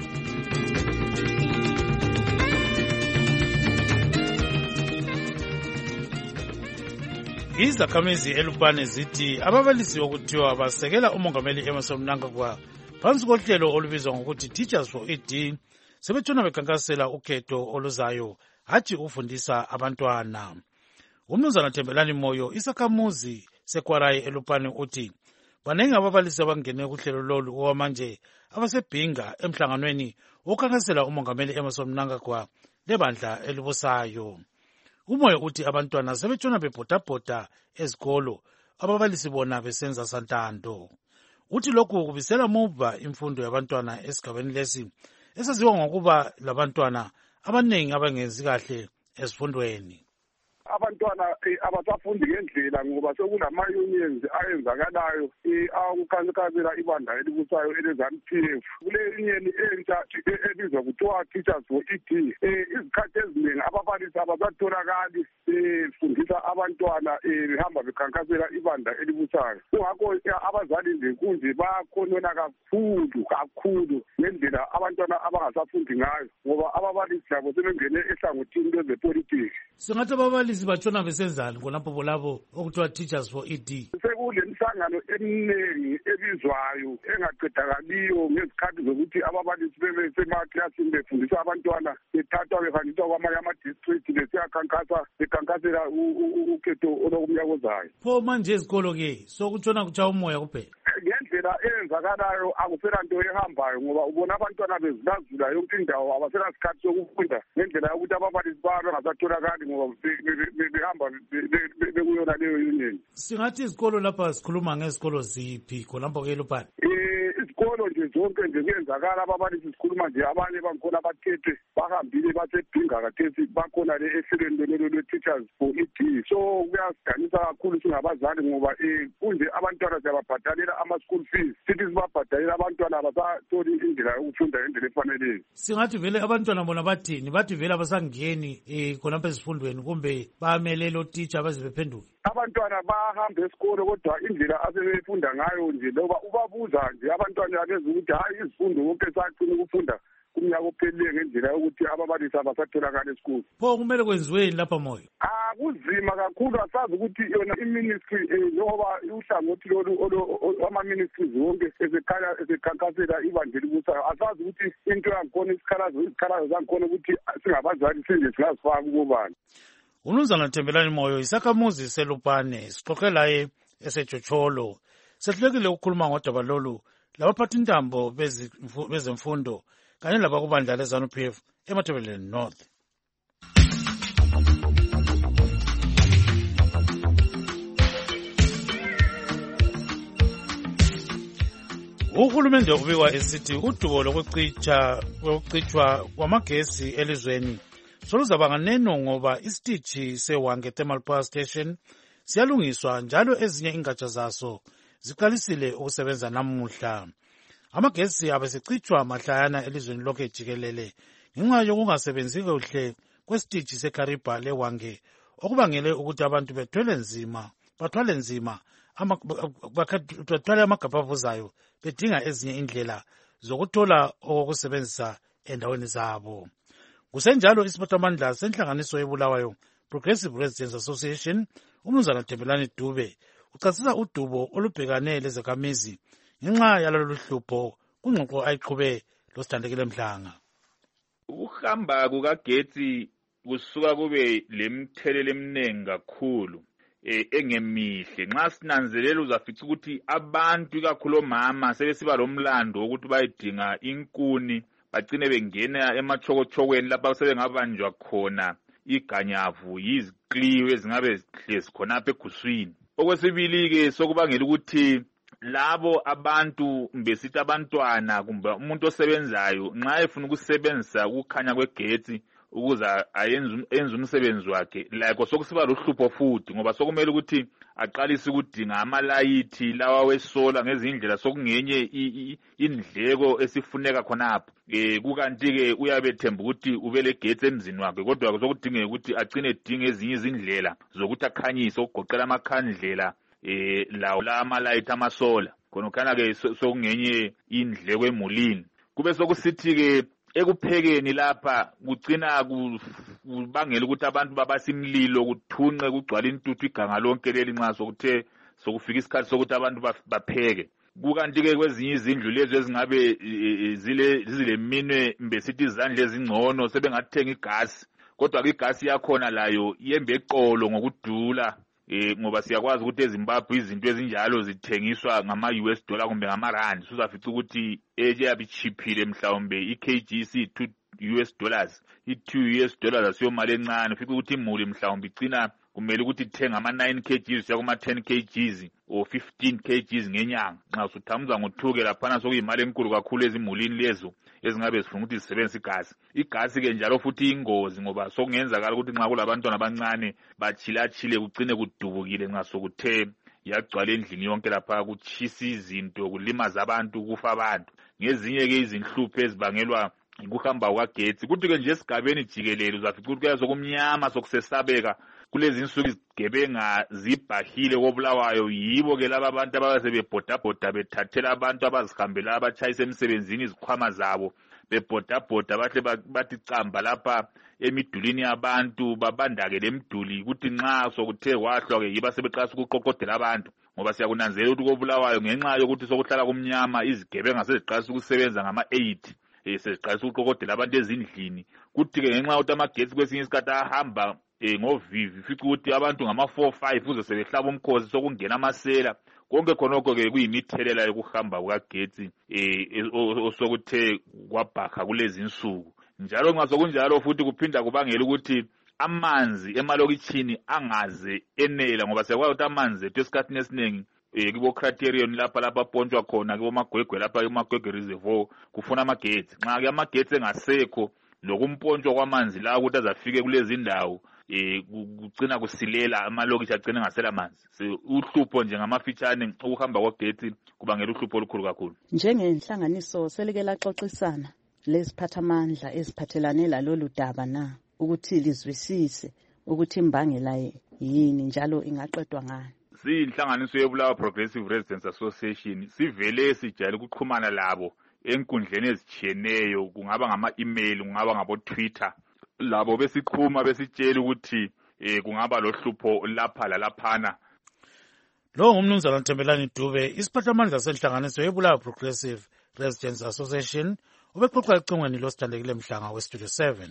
Izakhamizi eLupane zithi ababalisi okuthiwa basekela umongameli Emmerson Mnangagwa phansi kohlelo olubizwa ngokuthi Teachers for E D sebetshona bekhankasela ukhetho oluzayo hathi ukufundisa abantwana. Umnumzana Thembelani Moyo isakhamuzi seKwarayi eLupane uthi banengi ababalisi abangene kuhlelo lolu okwamanje abasebhinga emhlanganweni okhankasela umongameli Emmerson Mnangagwa lebandla elibusayo. Umoya uthi abantwana sebetshona bebhodabhoda ezikolo ababalisi bona besenza santando. Uthi lokhu kubisela muva imfundo yabantwana esigabeni lesi esaziwa ngokuba labantwana abanengi abangenzi kahle ezifundweni. Abantwana abasafundi ngendlela ngoba sekulama-unions ayenzakalayo awukhankasela ibandla elibusayo ele-ZANU P F. Kule union entsha ebizwa kuthiwa Teachers for E D, izikhathi eziningi ababalisi abasatholakali befundisa abantwana behamba bekhankasela ibandla elibusayo. Kungakho abazali nje kunje bakhonona kakhulu kakhulu ngendlela abantwana abangasafundi ngayo ngoba ababalisi labo sebengene ehlangothini lwezepolitiki. Singathi ababalisi batshona besenzani khonapho labo okuthiwa Teachers for E D? Sekule mihlangano eminingi ebizwayo engaqedakaliyo ngezikhathi zokuthi ababalisi bebe semaklasini befundisa abantwana bethathwa behanjiswa kwamanye ama-district besiyakhankasa bekhankasela ukhetho olokumnyaka ozayo. Pho manje ezikolo-ke sokutshona kutshaya umoya kuphela? Ngendlela eyenzakalayo akusela nto ehambayo ngoba ubona abantwana bezulazula yonke indawo abasela sikhathi sokufunda ngendlela yokuthi ababalisi babo bengasatholakali ngoba behamba bekuyona leyo union. Singathi izikolo lapha sikhuluma ngezikolo ziphi khonapho ke eLupane? Izikolo nje zonke nje kuyenzakala ababalisi sikhuluma nje abanye bangikhona abakhethwe bahambile basebhinga kathesi bakhona le ehlelweni lwe-Teachers for E D. So kuyasidanisa kakhulu singabazali ngoba kunje abantwana siyababhadalela ama-school fees sithi sibabhadalela abantwana abasatholi indlela yokufunda indlela efaneleyo. Singathi vele abantwana bona bathini? Bathi vele abasangeni um khonapho ezifundweni kumbe bamelele otitsha baze bephenduke? Abantwana bahamba esikolo kodwa indlela asebefunda ngayo nje loba ubabuza nje abantwana akenza ukuthi hayi izifundo konke sacina ukufunda kumnyaka ophelileyo ngendlela yokuthi ababalisi abasatholakala esikolo. Pho kumele kwenziweni lapha Moyo? Ah, kunzima kakhulu asazi ukuthi yona iministry njengoba uhlangothi lolu ama-ministries wonke esekhanya esekhankasela ibandla elibusayo asazi ukuthi into yangikhona isikhalazo izikhalazo zangikhona ukuthi singabazali sinje singazifaka kubobani. Umnumzana Thembelani Moyo isakhamuzi seLupane sixoxe laye eseJocholo. Sehlulekile ukukhuluma ngodaba lolu labaphathi intambo bezemfundo kanye labakubandla leZANU P F eMatabeleland North. Uhulumende ubikwa esithi udubo lokucitshwa kwamagesi elizweni soluzaba nganeno ngoba isitithi seHwange Thermal Power Station siyalungiswa njalo ezinye ingatsha zaso ziqalisile ukusebenza namuhla. Amagesi abesecitshwa mahlayana elizweni lonke jikelele ngenxa yokungasebenzi kuhle kwesitithi seKariba leHwange okubangele ukuthi abantu bethwele nzima bathwale nzima bathwale amagabha avuzayo bedinga ezinye indlela zokuthola okokusebenzisa endaweni zabo. Kusenjalo isiphathamandla senhlanganiso ebulawayo Progressive Residents Association umnumzana Thembelani Dube uchasisa udubo olubhekane lezakhamizi ngenxa yalolu hlupho kungxoxo ayiqhube losithandekile Mhlanga. Ukuhamba kukagetsi kusuka kube lemthelele eminingi kakhulu engemihle. Nxa sinanzelela uzafica ukuthi abantu ikakhulu omama sebesiba lomlando ukuthi bayidinga inkuni bagcine bengena emachokochokweni lapha sebengabanjwa khona iganyavu yizikliwe ezingabe zihlezi khonapha eguswini. Okwesibili-ke sokubangela ukuthi labo abantu mbesithi abantwana kumbe umuntu osebenzayo nxa efuna ukusebenzisa ukukhanya kwegetsi ukuze ayenze umsebenzi wakhe like sokusiba luhlupho futhi ngoba sokumele ukuthi aqalise ukudinga amalayithi lawa wesola ngezindlela sokungenye indleko esifuneka khonapho. Eh kukanti-ke uyabethemba ukuthi ubele getsi emzini wakhe kodwa sokudingeka ukuthi agcine edinga ezinye izindlela zokuthi akhanyise ukugoqela amakhandlela eh lawo la amalayithi amasola khona khana-ke sokungenye indleko emulini. Kube sokusithi-ke ekuphekeni lapha kugcina kubangela ukuthi abantu babasa imlilo kuthunqe kugcwala intuthu iganga lonke leli nxa sokuthe sokufika isikhathi sokuthi abantu bapheke. Kukanti-ke kwezinye izindlu lezi ezingabe zile zileminwe mbesithi izandla ezingcono sebengathenga igasi kodwa-ke igasi yakhona layo yembe eqolo ngokudula. Eh ngoba siyakwazi ukuthi eZimbabwe izinto ezinjalo zithengiswa ngama-U S dollar kumbe ngama-rand. Suzafica ukuthi eyabe chiphile mhlawumbe i-kg si-two U S dollars. I-two U S dollars asiyo mali encane. Ufika ukuthi imuli mhlawumbe igcina kumele ukuthi ithenga ama-nine kgs yakuma-ten kgs or fifteen kgs ngenyanga. Nxa usuthamuza ngo-two-ke laphana sokuyimali enkulu kakhulu ezimulini lezo ezingabe zifuna ukuthi zisebenzise igasi. Igasi-ke njalo futhi ingozi ngoba sokungenzakala ukuthi nxa kulabantwana abancane bachilachile kugcine kudubukile nxa sokuthe yagcwala endlini yonke lapha kutshisa izinto kulimaza abantu kufa abantu. Ngezinye-ke izinhlupho ezibangelwa ukuhamba kukagetsi kuthi-ke nje esigabeni jikelele uzafica ukuthi kuyabe sokumnyama sokusesabeka. Kulezi insuku izigebenga zibhahile kobulawayo yibo-ke laba abantu ababe sebebhodabhoda bethathela abantu abazihambela abatshayisa emsebenzini izikhwama zabo bebhodabhoda bahle bathi camba lapha emidulini yabantu babandake lemiduli ukuthi nxa sokuthe kwahlwa-ke yiba sebeqalisa ukuqoqodela abantu ngoba siyakunanzelela ukuthi kobulawayo ngenxa yokuthi sokuhlala kumnyama izigebenga seziqalisa ukusebenza ngama-eight eh seziqalisa ukuqoqodela abantu ezindlini. Kuthi-ke ngenxa yokuthi amagetsi kwesinye isikhathi ahamba eh ngovivi fica ukuthi abantu ngama-four five uze sebehlaba umkhosi sokungena amasela. Konke khonokho-ke kuyimithelela yokuhamba kukagetsi eh osokuthe kwabhakha kulezi insuku. Njalo nxa sokunjalo futhi kuphinda kubangela ukuthi amanzi emalokitshini angaze enela ngoba siyakwazi ukuthi amanzi ethu esikhathini esiningi eh kibo criterion lapha lapha pontshwa khona kibo magwegwe lapha emagwegwe reservoir kufuna amagetsi. Nxa-ke amagetsi engasekho lokumpontshwa kwamanzi la ukuthi azafike kulezi ndawo eh kugcina kusilela amalokishi agcina ngasela manzi. Uhlupho nje ngamafitshane ukuhamba kwegetsi kubangela uhlupho olukhulu kakhulu. Njengenhlanganiso selike laxoxisana leziphathamandla eziphathelane lalolu daba na ukuthi lizwisise ukuthi imbangela yini njalo ingaqedwa ngani. Siyinhlanganiso yebulawa Progressive Residents Association sivele sijayele ukuxhumana labo enkundleni ezitshiyeneyo kungaba ngama-email kungaba ngabo-Twitter. Labo besiqhuma besitshela ukuthi eh kungaba lohlupho lapha lalaphana. Lo ngumnumzana Thembelani Dube isiphathamandla senhlanganiso yebulawa Progressive Residents Association ubexoxa ecingweni losithandekile Mhlanga we-Studio seven.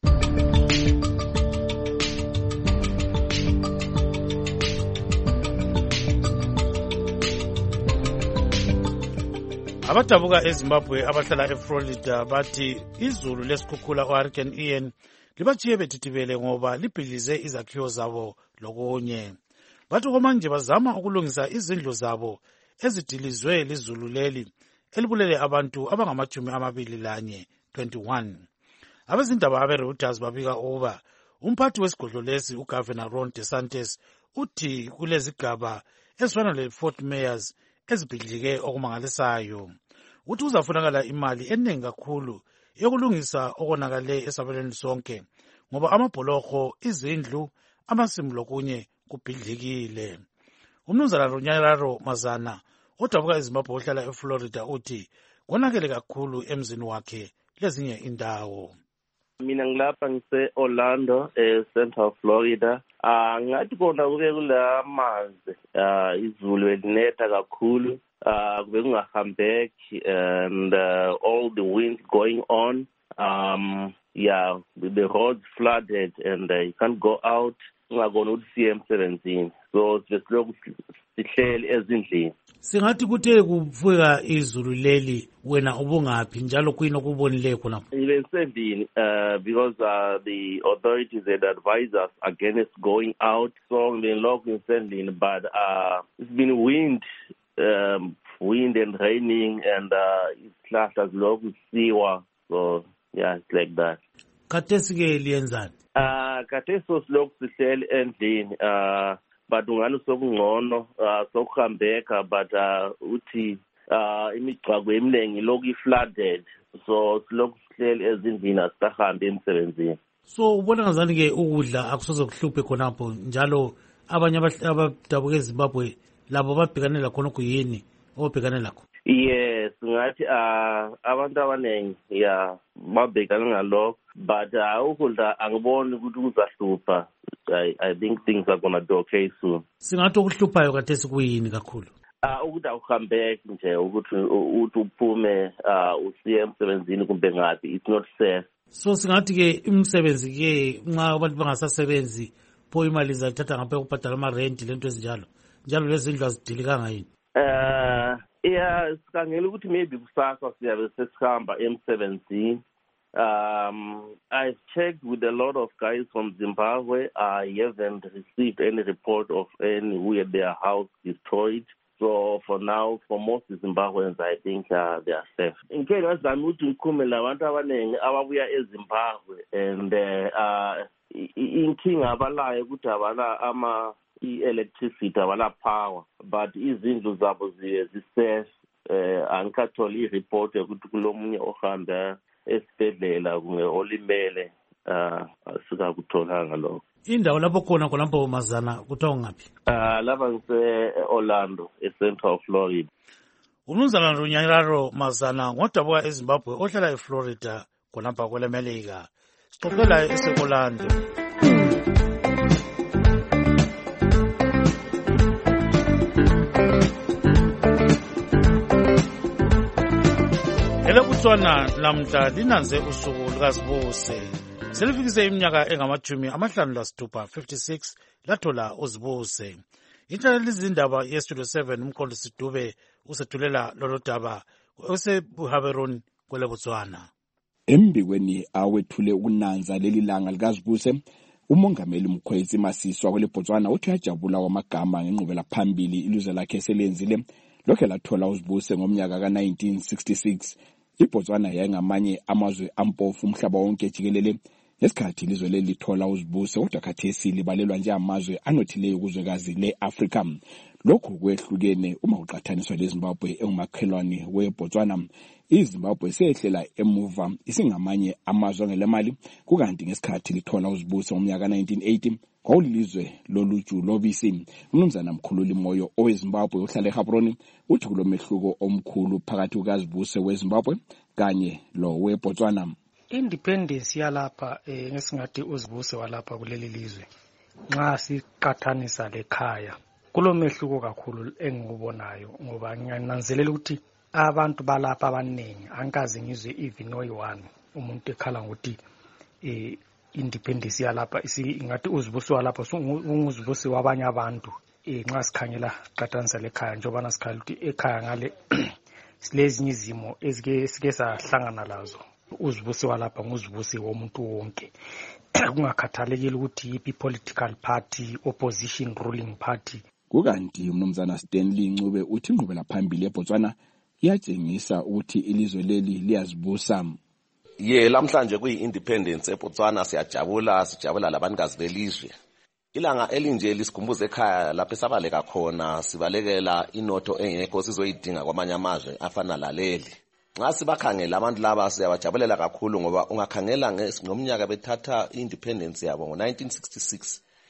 Abadabuka eZimbabwe abahlala eFlorida bathi izulu lesikhukhula uHurricane Ian libachiye bethithibele ngoba libhidlize izakhiwo zabo lokunye. Bathi komanje bazama ukulungisa izindlu zabo ezidilizwe lizulu leli elibulele abantu abangamajumi amabili lanye twenty-one. Abezindaba abe-Reuters babika ukuba umphathi wesigodlo lesi uGovernor Ron DeSantis uthi kulezigaba ezifana le-Fort Myers ezibhidlike okumangalisayo. Uthi uzafunakala imali eningi kakhulu yokulungisa okonakale esabelweni sonke ngoba amabholokho, izindlu, amasimu lokunye kubhidlikile. umnumzana Runyararo Mazana odabuka eZimbabwe ohlala eFlorida uthi konakele kakhulu emzini wakhe lezinye indawo. Mina ngilapha ngise Orlando e Central Florida. Ah ngathi kona kube kula manzi ah izulu elinetha kakhulu ah kube kungahambeki and uh, all the wind going on. Um yeah, the roads flooded and uh, you can't go out. Ungakona ukuthi M seventeen. So sesilokhu sihleli ezindlini. Singathi kuthe kufika izulu leli wena ubungaphi njalo kuyini okubonile khona? Ngisendlini uh because uh, the authorities had advised us against going out, so ngilokhu ngisendlini, but uh it's been wind um wind and raining and uh isihlahla zilokhu siwa, so yeah, it's like that. Khathesi ke liyenzani? Ah khathesi silokhu sihleli endlini uh but ungani sokungcono uh, sokuhambeka, but uh, uthi uh, imigwaqo eminingi lokhu iflooded, so silokhu sihleli ezindlini asisahambi emsebenzini. So ubona ngazani ke ukudla akusoze kuhluphe khonapho, njalo abanye abadabuka eZimbabwe labo babhekanela khona kuyini obhekane lakho? Yes, ngathi uh, abantu abaningi yeah babhekana ngalokho, but uh, ukudla angiboni ukuthi kuzahlupha. I, I think things are going to be okay soon. Singathi okuhluphayo kathesi kuyini kakhulu? Ah ukuthi awuhambeki nje ukuthi uthi uphume uh usiye emsebenzini kumbe ngapi, it's not safe. So singathi ke imsebenzi ke nxa abantu bangasasebenzi pho imali zathatha ngapha ukubhadala ama rent lento ezinjalo. Njalo lezi indlu azidilikanga yini? Eh yeah, sikhangela ukuthi maybe kusasa siyabe sesihamba emsebenzini. Um, I've checked with a lot of guys from Zimbabwe. I haven't received any report of any who had their house destroyed. So for now, for most Zimbabweans, I think uh, they are safe. In case I want to come labantu abanengi ababuya eZimbabwe and uh inkinga abalayo ukuthi abala ama electricity abala power, but izindlu zabo ziye zisafe. Eh angikatholi report ukuthi kulomunye ohamba esibhedlela kunge olimele ah asika kutholanga lokho. Indawo lapho khona khonapho Mazana kuthiwa ngaphi? Ah lapha ngise Orlando e Central Florida. Umnumzana Runyararo Mazana ngodabuka eZimbabwe ohlala eFlorida khonapha kwelemelika. Sixoxela eSekolando. Elekutswana lamhla linanze usuku lukaZibuse. Selifikise iminyaka engamajumi amahlanu lasithupha fifty-six lathola uZibuse. Inhlelo lezindaba yeStudio seven umkhulu Sidube usethulela lolo daba oseBuhaberon kweleBotswana. Embikweni awethule ukunanza leli langa likaZibuse, umongameli Mkhwezi Masiswa kweleBotswana uthi uyajabula kwamagama ngenqubela phambili ilizwe lakhe selenzile lokho lathola uZibuse ngomnyaka ka nineteen sixty-six. iBotswana yayingamanye amazwe ampofu umhlaba wonke jikelele ngesikhathi ilizwe leli lithola uZibuse, kodwa khathesi libalelwa nje amazwe anothileyo kuzwekazi leAfrika. Lokhu kwehlukene uma uqhathaniswa leZimbabwe engumakhelwane weBotswana. iZimbabwe sehlela emuva isingamanye amazwe angelemali, kukanti ngesikhathi lithola uZibuse ngomnyaka nineteen eighty kwawulilizwe loluju lobisi. Umnumzana Mkhululi Moyo oweZimbabwe uhlala eGaborone uthi kulomehluko omkhulu phakathi kukaZibuse weZimbabwe kanye lo weBotswana. Independence yalapha eh ngesingathi uZibuse walapha kuleli lizwe nxa siqathanisa lekhaya kulomehluko kakhulu engikubonayo, ngoba ngiyananzelela ukuthi abantu balapha abaningi ankazi ngizwe even oyi-one umuntu ekhala ngokuthi eh independence yalapha ngathi uZibuse walapha unguZibuse wabanye abantu eh nxa sikhangela qathanisa lekhaya njengoba nasikhala ukuthi ekhaya ngale silezinye izimo ezike sike sahlangana lazo. uZibuse walapha nguZibuse womuntu wonke kungakhathalekile ukuthi yipi political party, opposition, ruling party. Kukanti umnumzana Stanley Ncube uthi ingqubela phambili eBotswana iyatshengisa ukuthi ilizwe leli liyazibusa. Ye lamhlanje kuyi-independence eBotswana siyajabula, sijabula labanikazi belizwe. Ilanga elinje lisikhumbuza ekhaya lapho esabaleka khona, sibalekela inotho engekho sizoyidinga kwamanye amazwe afana laleli. Nxa sibakhangela abantu laba siyabajabulela kakhulu, ngoba ungakhangela ngomnyaka bethatha independence yabo ngo nineteen sixty-six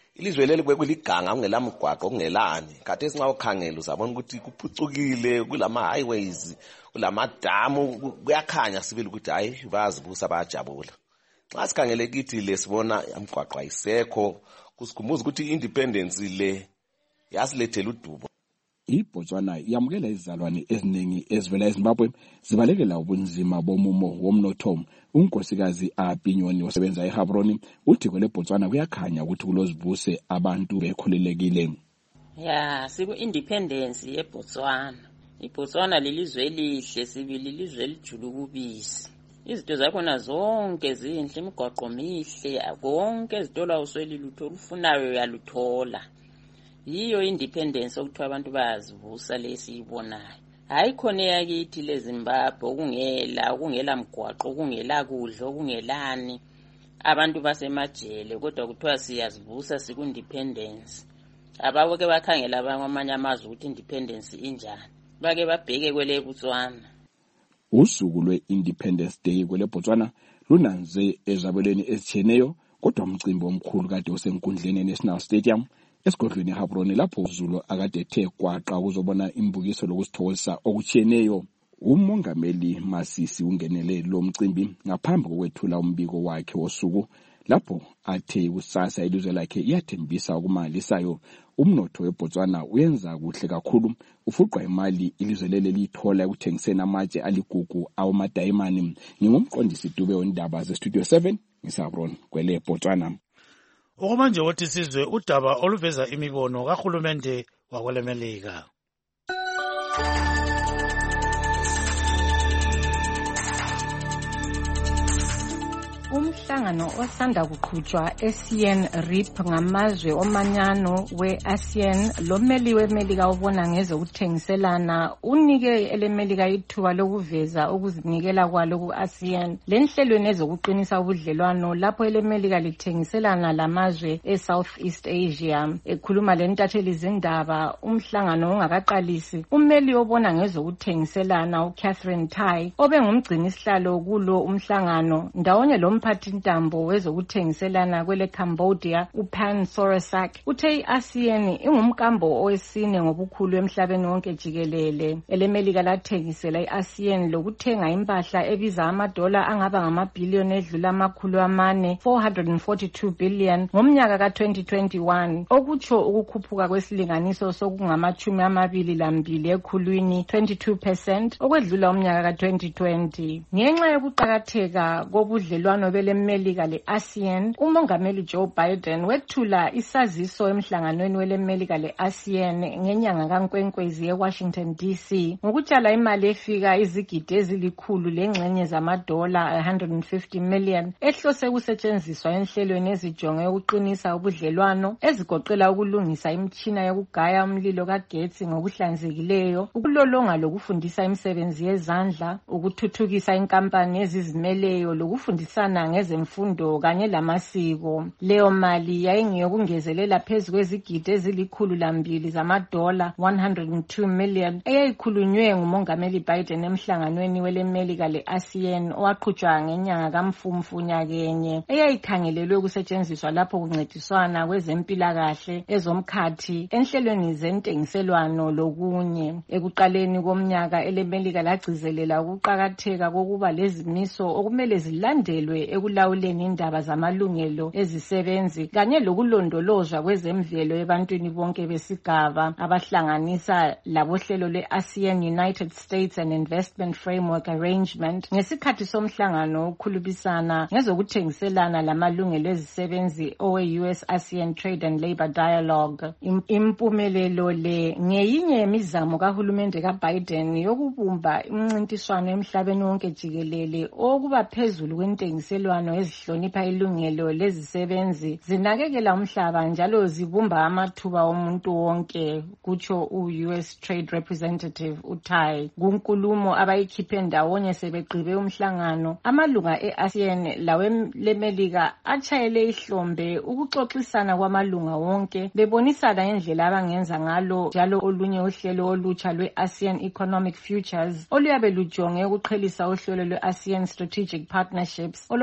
ilizwe leli kwekuliganga kungelamgwaqo kungelani kade sinxa ukhangela uzabona ukuthi kuphucukile kulama highways kulamadamu kuyakhanya sibili ukuthi hayi bayazibusa bayajabula. Xa sikhangele kithi lesibona amgwaqo ayisekho kusikhumbuza ukuthi independence le yasilethela udubo. iBotswana yamukela izizalwane eziningi ezivela eZimbabwe zibalekela ubunzima bomumo womnotho. Unkosikazi Apinyoni osebenza eHabroni uthi kwele Botswana kuyakhanya ukuthi kulozibuse abantu bekhulelekile. Ya siku independence yeBotswana. iBotswana lilizwe elihle sibili lilizwe elijulu kubisi. Izinto zakhona zonke zinhle imigwaqo mihle konke ezitolwa usweli lutho olufunayo uyaluthola. Yiyo independence okuthiwa abantu bayazivusa lesiyibonayo. Hayi khona yakithi leZimbabwe okungela okungela mgwaqo okungela kudla okungelani abantu basemajele kodwa kuthiwa siyazivusa siku independence. Abawoke bakhangela abamanye amazwe ukuthi independence injani bake babheke kwele Botswana. Usuku lwe-Independence Day kwele Botswana lunanze ezabelweni ezitshiyeneyo kodwa umcimbi omkhulu kade usenkundleni eNational Stadium esigodlweni eHabroni lapho uZulu akade ethe kwaqa kuzobona imbukiso lokusithokoza okutshiyeneyo. Umongameli Masisi ungenele lo mcimbi ngaphambi kokwethula umbiko wakhe wosuku lapho athe kusasa ilizwe lakhe iyathembisa ukumalisayo. Umnotho weBotswana uyenza kuhle kakhulu ufuqwa imali ilizwe leli lithola ukuthengisena amatshe aligugu awamadayimani. Ngingumqondisi Dube wendaba ze-Studio seven ngisaBron kwele Botswana. Okumanje wothi sizwe udaba oluveza imibono kahulumende wakwelemelika. Umhlangano osanda kuqhutshwa e-ASEAN R I P ngamazwe omanyano we-ASEAN lomeli wemelika obona ngezokuthengiselana unike elemelika ithuba lokuveza ukuzinikela kwalo ku-ASEAN lenhlelweni ezokuqinisa ubudlelwano lapho elemelika lithengiselana lamazwe e-South East Asia. Ekhuluma lentatheli zindaba umhlangano ungakaqalisi umeli obona ngezokuthengiselana uCatherine Tai obengumgcini isihlalo kulo umhlangano ndawonye lo umphathi ntambo wezokuthengiselana kwele Cambodia uPan Sorasak uthe i-ASEAN ingumkambo owesine ngobukhulu emhlabeni wonke jikelele. Elemelika lathengisela i-ASEAN lokuthenga impahla ebiza amadola angaba ngamabhiliyoni edlula amakhulu amane four hundred forty-two billion ngomnyaka ka twenty twenty-one okutsho ukukhuphuka kwesilinganiso sokungamachumi amabili lambili ekhulwini twenty-two percent okwedlula umnyaka ka twenty twenty. Ngenxa yokuqakatheka kobudlelwano belemelika le-ASEAN umongameli Joe Biden wethula isaziso emhlanganweni welemelika le-ASEAN ngenyanga kaNkwenkwezi eWashington D C ngokutshala imali efika izigidi ezilikhulu lengxenye zamadola one hundred fifty million ehlose ukusetshenziswa enhlelweni ezijonge ukuqinisa ubudlelwano ezigoqela ukulungisa imitshina yokugaya umlilo kagetsi ngokuhlanzekileyo ukulolonga lokufundisa imisebenzi yezandla ukuthuthukisa inkampani ezizimeleyo lokufundisana ngezemfundo kanye lamasiko. Leyo mali yayingeyokungezelela phezu kwezigidi ezilikhulu lambili zamadola one hundred two million eyayikhulunywe ngumongameli Biden emhlanganweni welemelika le-ASEAN owaqhutshwa ngenyanga kaMfumfu nyakenye eyayikhangelelwe ukusetshenziswa lapho kuncediswana kwezempilakahle ezomkhathi enhlelweni zentengiselwano lokunye. Ekuqaleni komnyaka elemelika lagcizelela ukuqakatheka kokuba lezimiso okumele zilandelwe ekulawuleni indaba zamalungelo ezisebenzi kanye lokulondolozwa kwezemvelo ebantwini bonke besigaba abahlanganisa labohlelo lwe-ASEAN United States and Investment Framework Arrangement ngesikhathi somhlangano ukukhulumisana ngezokuthengiselana lamalungelo ezisebenzi owe-U S ASEAN Trade and Labor Dialogue. Impumelelo le ngeyinye yemizamo kahulumende kaBiden yokubumba imncintiswano emhlabeni wonke jikelele okuba phezulu kwentengiselwano ezihlonipha ilungelo lezisebenzi zinakekela umhlaba njalo zibumba amathuba omuntu wonke kutsho u-U S Trade Representative uTai. Kunkulumo abayikhiphe ndawonye sebegqibe umhlangano amalunga e-ASEAN lawelemelika atshayele ihlombe ukuxoxisana kwamalunga wonke bebonisana indlela abangenza ngalo njalo olunye uhlelo olutsha lwe-ASEAN Economic Futures oluyabe lujonge ukuqhelisa uhlelo lwe-ASEAN Strategic Partnerships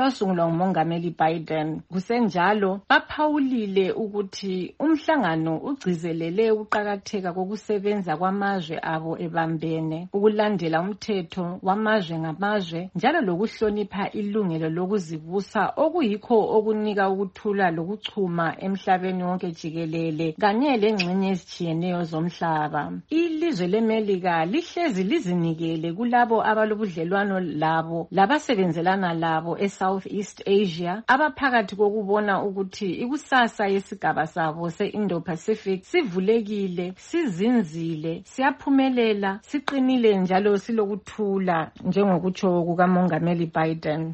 lwasungulwa ngumongameli Biden. Kusenjalo baphawulile ukuthi umhlangano ugcizelele ukuqakatheka kokusebenza kwamazwe abo ebambene, ukulandela umthetho wamazwe ngamazwe njalo lokuhlonipha ilungelo lokuzibusa okuyikho okunika ukuthula lokuchuma emhlabeni wonke jikelele kanye lengxenye ezitshiyeneyo zomhlaba. Ilizwe leMelika lihlezi lizinikele kulabo abalobudlelwano labo labasebenzelana labo eSoutheast Asia abaphakathi kokubona ukuthi ikusasa yesigaba sabo se-Indo-Pacific sivulekile, sizinzile, siyaphumelela, siqinile njalo silokuthula njengokutsho kukamongameli Biden.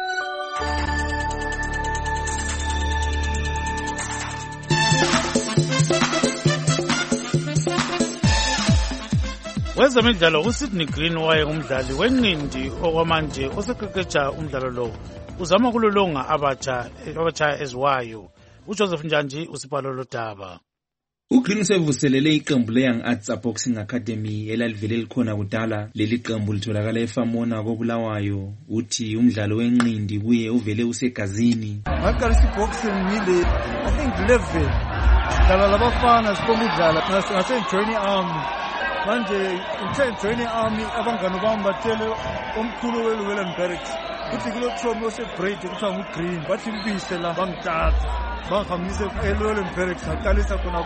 Wezemidlalo uSydney Green wayengumdlali wenqindi okwamanje oseqeqetsha umdlalo lo. Uzama kulolonga abatsha abatsha eziwayo. uJoseph Njanji usipalo lodaba. uGreen usevuselele iqembu leYoung Arts Boxing Academy elalivele likhona kudala. Leli qembu litholakala eFamona koBulawayo. Uthi umdlalo wenqindi kuye uvele usegazini. Ngaqalisa boxing ngile I think eleven. Dala labafana sikomudlala ngase join army. Manje ngithe join army abangani bami batshele omkhulu weLwelani Barracks uthi kulo trauma osebreed kuthiwa nguGreen bathi mbise la bangithatha bangihamisa eLwelani Barracks ngaqalisa khona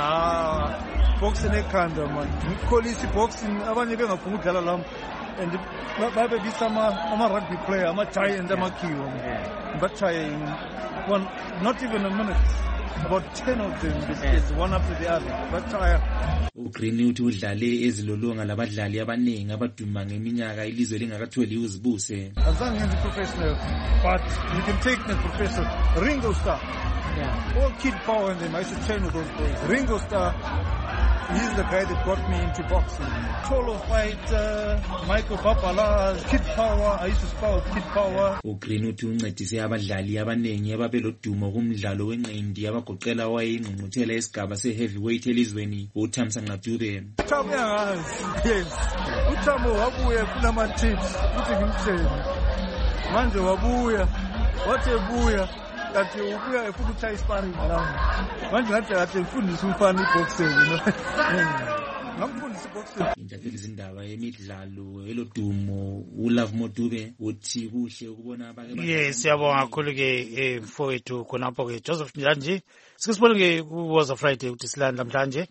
fana boxing ekhanda man ngikholisa boxing abanye bengafuna ukudlala lami and babe bisama ama rugby player ama giant amakhiwa ngibathaye one not even a minute. About ten of them, this is one after the other. But try. uGreen uthi udlale ezilolonga labadlali abaningi abaduma ngeminyaka ilizwe lingakatholi uzibuse. Azange ngibe professional, but you can take the professional. Ringo Starr. Yeah. All kid power in them. I used to train with those boys. Ringo Starr, he's the guy that got me into boxing. Cholo fighter, Michael Papala, kid power. I used to spar with kid power. uGreen uthi uncedise abadlali abaningi ababelodumo kumdlalo wenqindi abagoqela wayengqungquthela esigaba se-heavyweight elizweni uThamsanqa Dube. Uthambo uyangazi, yes. Uthambo wabuya kunama-tips ukuthi ngimhlele. Manje wabuya, wathi ebuya kanti ubuya efuna ukushaya isparing nami. Manje ngathi kade ngifundisa umfana iboxing, you know. Ngamfundisa iboxing. Intatheli izindaba yemidlalo elodumo uLove Modube uthi kuhle ukubona abake. Yes, siyabonga kakhulu ke mfowethu khonapho ke Joseph Njanji. Sikubona ke ku-Was a Friday uthi silanda namhlanje.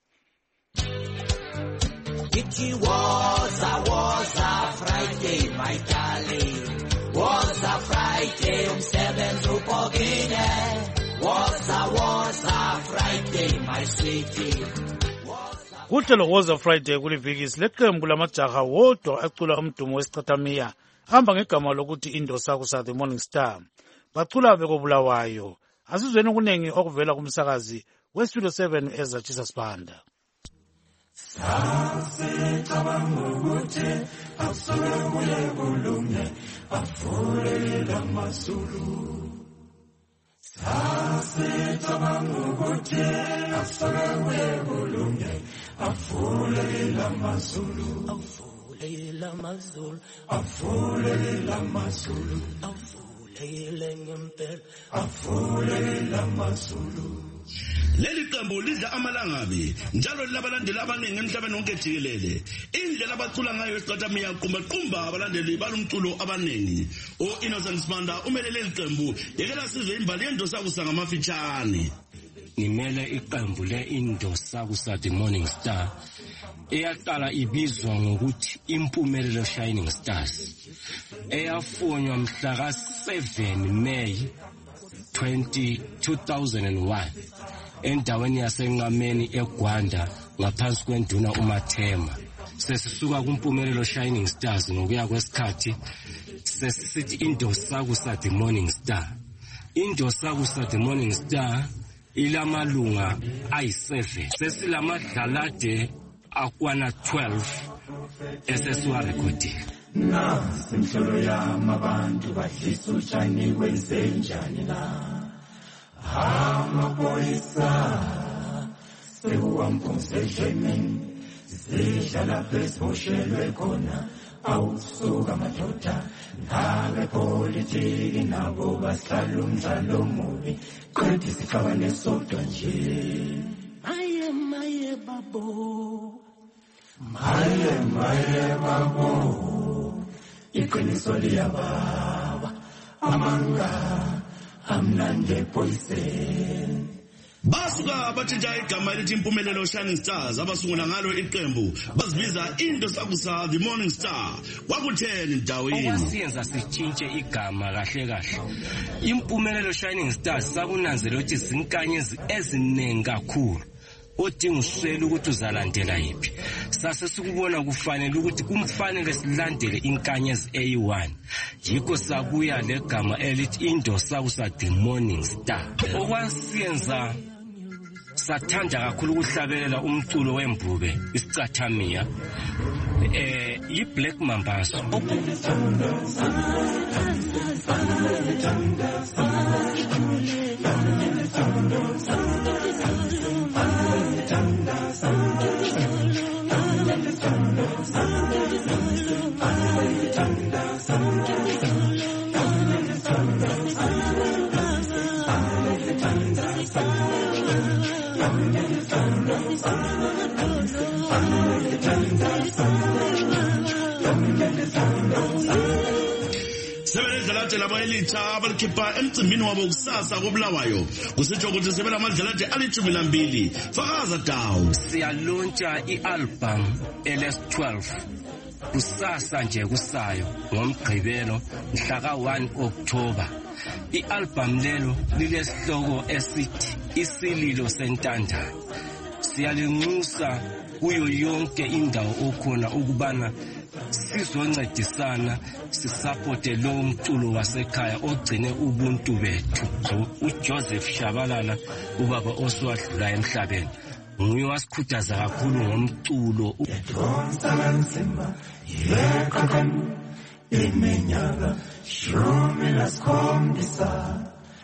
It was a was a Friday, my darling. Was a Friday, umsebenzi upokile. Was a was a Friday, my sweetie. Kuhlelo Was a Friday kuliviki sileqembu lamajaha wodwa acula umdumo wesiqathamiya hamba ngegama lokuthi Indosa kusa The Morning Star. Bacula bekobulawayo. Asizweni okunengi okuvela kumsakazi weStudio seven ezatshisa sibanda. Sasicabanga ukuthi akusuke kuye kulunge afulela amazulu. Sasicabanga ukuthi akusuke kuye kulunge afulela amazulu. Afulela amazulu. Afulela amazulu. Afulela ngempela. Afulela amazulu. Leli qembu lidla amalangabi njalo labalandeli abaningi emhlabeni wonke jikelele. Indlela abacula ngayo esiqathamiya qumba abalandeli balumculo abaningi. uInnocent Sibanda umele leli qembu yekela sizwe imbali yeNdosa kusa ngamafitshane. Ngimele iqembu leIndosa kusa The Morning Star eyaqala ibizwa ngokuthi Impumelelo Shining Stars eyafonywa mhla ka seven May two thousand one endaweni yasenqameni eGwanda ngaphansi kwenduna uMathema. Sesisuka kuMpumelelo Shining Stars ngokuya kwesikhathi sesithi Indosa kusa The Morning Star. Indosa kusa The Morning Star ilamalunga ayi-seven. Sesilamadlalade akwana twelve esesiwa recording. Nasi imhlolo yami abantu badlisa utshani kwenzenjani na amaphoyisa sekuwamphumse eshemini sidlala pheziboshelwe khona awusuka madoda nabepolitiki nabo basihlala umdlalo omubi qeda isixabane sodwa nje maye maye babo maye maye babo iqiniso liyababa amanga amnande poison basuka bathinta igama elithi impumelelo Shining Stars abasungula ngalo iqembu bazibiza into sakusa the Morning Star kwakutheni ndaweni okwasiyenza sitshintshe igama kahle kahle impumelelo Shining Stars sakunanzela ukuthi zinkanyezi eziningi kakhulu odinga uswele ukuthi uzalandela yiphi sase sikubona kufanele ukuthi kumfanele silandele inkanyezi eyi one yikho sabuya legama elithi indo sakusa the Morning Star okwasiyenza sathanda kakhulu ukuhlabelela umculo wembube isicathamiya eh yi Black Mambazo sebenedlalaje labayelitha abalikhipha emcimbini wabo kusasa kobulawayo kusitsho ukuthi sebelamadlalaje alithumi nambili fakaza dawu siyalontsha i-album L S twelve kusasa nje kusayo ngomgqibelo mhla ka one October i-album lelo lilesihloko esithi isililo sentandane siyalinxusa kuyo yonke indawo okhona ukubana sizoncedisana sisupporte lo mculo wasekhaya ogcine ubuntu bethu so uJoseph Shabalala ubaba oswadlula emhlabeni nguye wasikhuthaza kakhulu ngomculo umsalansimba yeqaqan iminyaka shumi lasikhombisa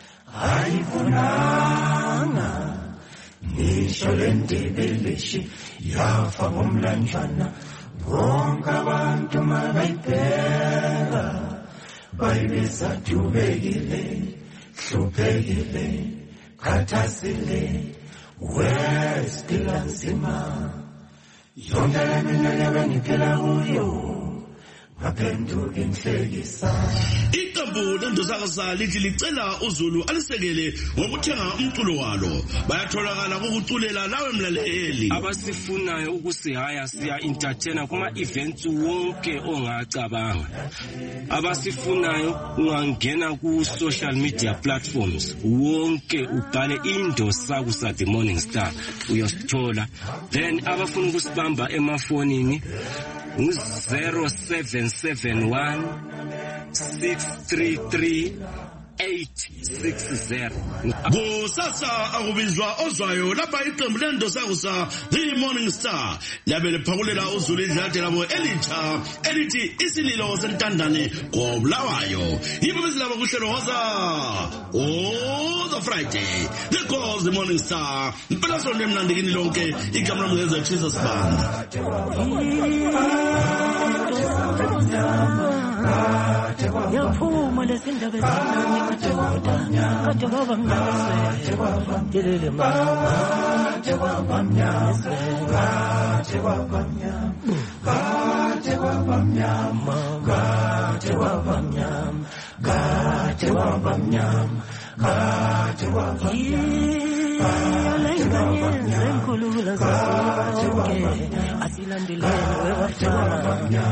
ayivunanga ngisho lendibelishi yafa ngomlanjana bonke abantu mabayibheka bayibiza dubekile hluphekile khathazile wesilanzima yonke leminyaka bengiphila kuyo ngaphenduka inhlekisa iqembu lendosakaza lithi licela uZulu alisekele ngokuthenga umculo walo bayatholakala ukuculela lawe mlaleli abasifunayo ukusihaya siya entertainer kuma events wonke ongacabanga abasifunayo ungangena ku social media platforms wonke ubhale indo sakusa the Morning Star uyosithola then abafuna ukusibamba emafonini zero seven seven one six three three eight six zero kusasa akubizwa ozwayo lapha iqembu lendosakusa the Morning Star labe lephakulela uZulu idlade labo elitsha elithi isililo sentandane kobulawayo yibo bezilabo kuhlelo hoza oh the Friday they call the Morning Star impela sonke emnandikini lonke igama lomzeza Jesus Band yaphuma lesindaba ezincane kadoda kade kwaba mnase delele mama kade kwaba mnyama kade kwaba mnyama kade kwaba mnyama kade kwaba mnyama kade kwaba mnyama kade kwaba Zenkulula zonke asilandelene webafana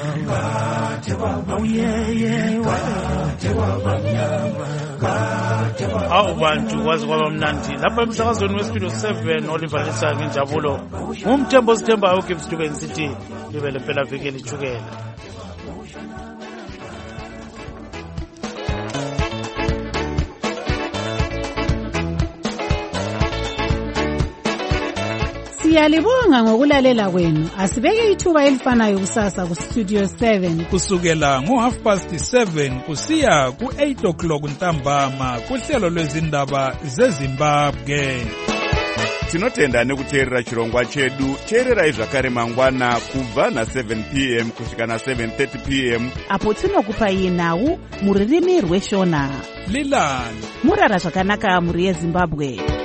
awu bantu kwazi kwaba mnandi lapha emsakazweni westudio seven olivalisa ngenjabulo ngumthembo sithembayo uGibbs Dube City libe lempela viki lijukela Siyalibonga ngokulalela kwenu. Asibeke ithuba elifanayo kusasa ku Studio seven. Kusukela ngo half past seven kusiya ku eight o'clock ntambama kuhlelo lwezindaba zeZimbabwe. tinotenda nekuteerera chirongwa chedu. teererai zvakare mangwana kubva na-seven p m kusvika na-seven thirty p m apo tinokupai nhau muririmi rweshona. lilani murara zvakanaka mhuri yezimbabwe.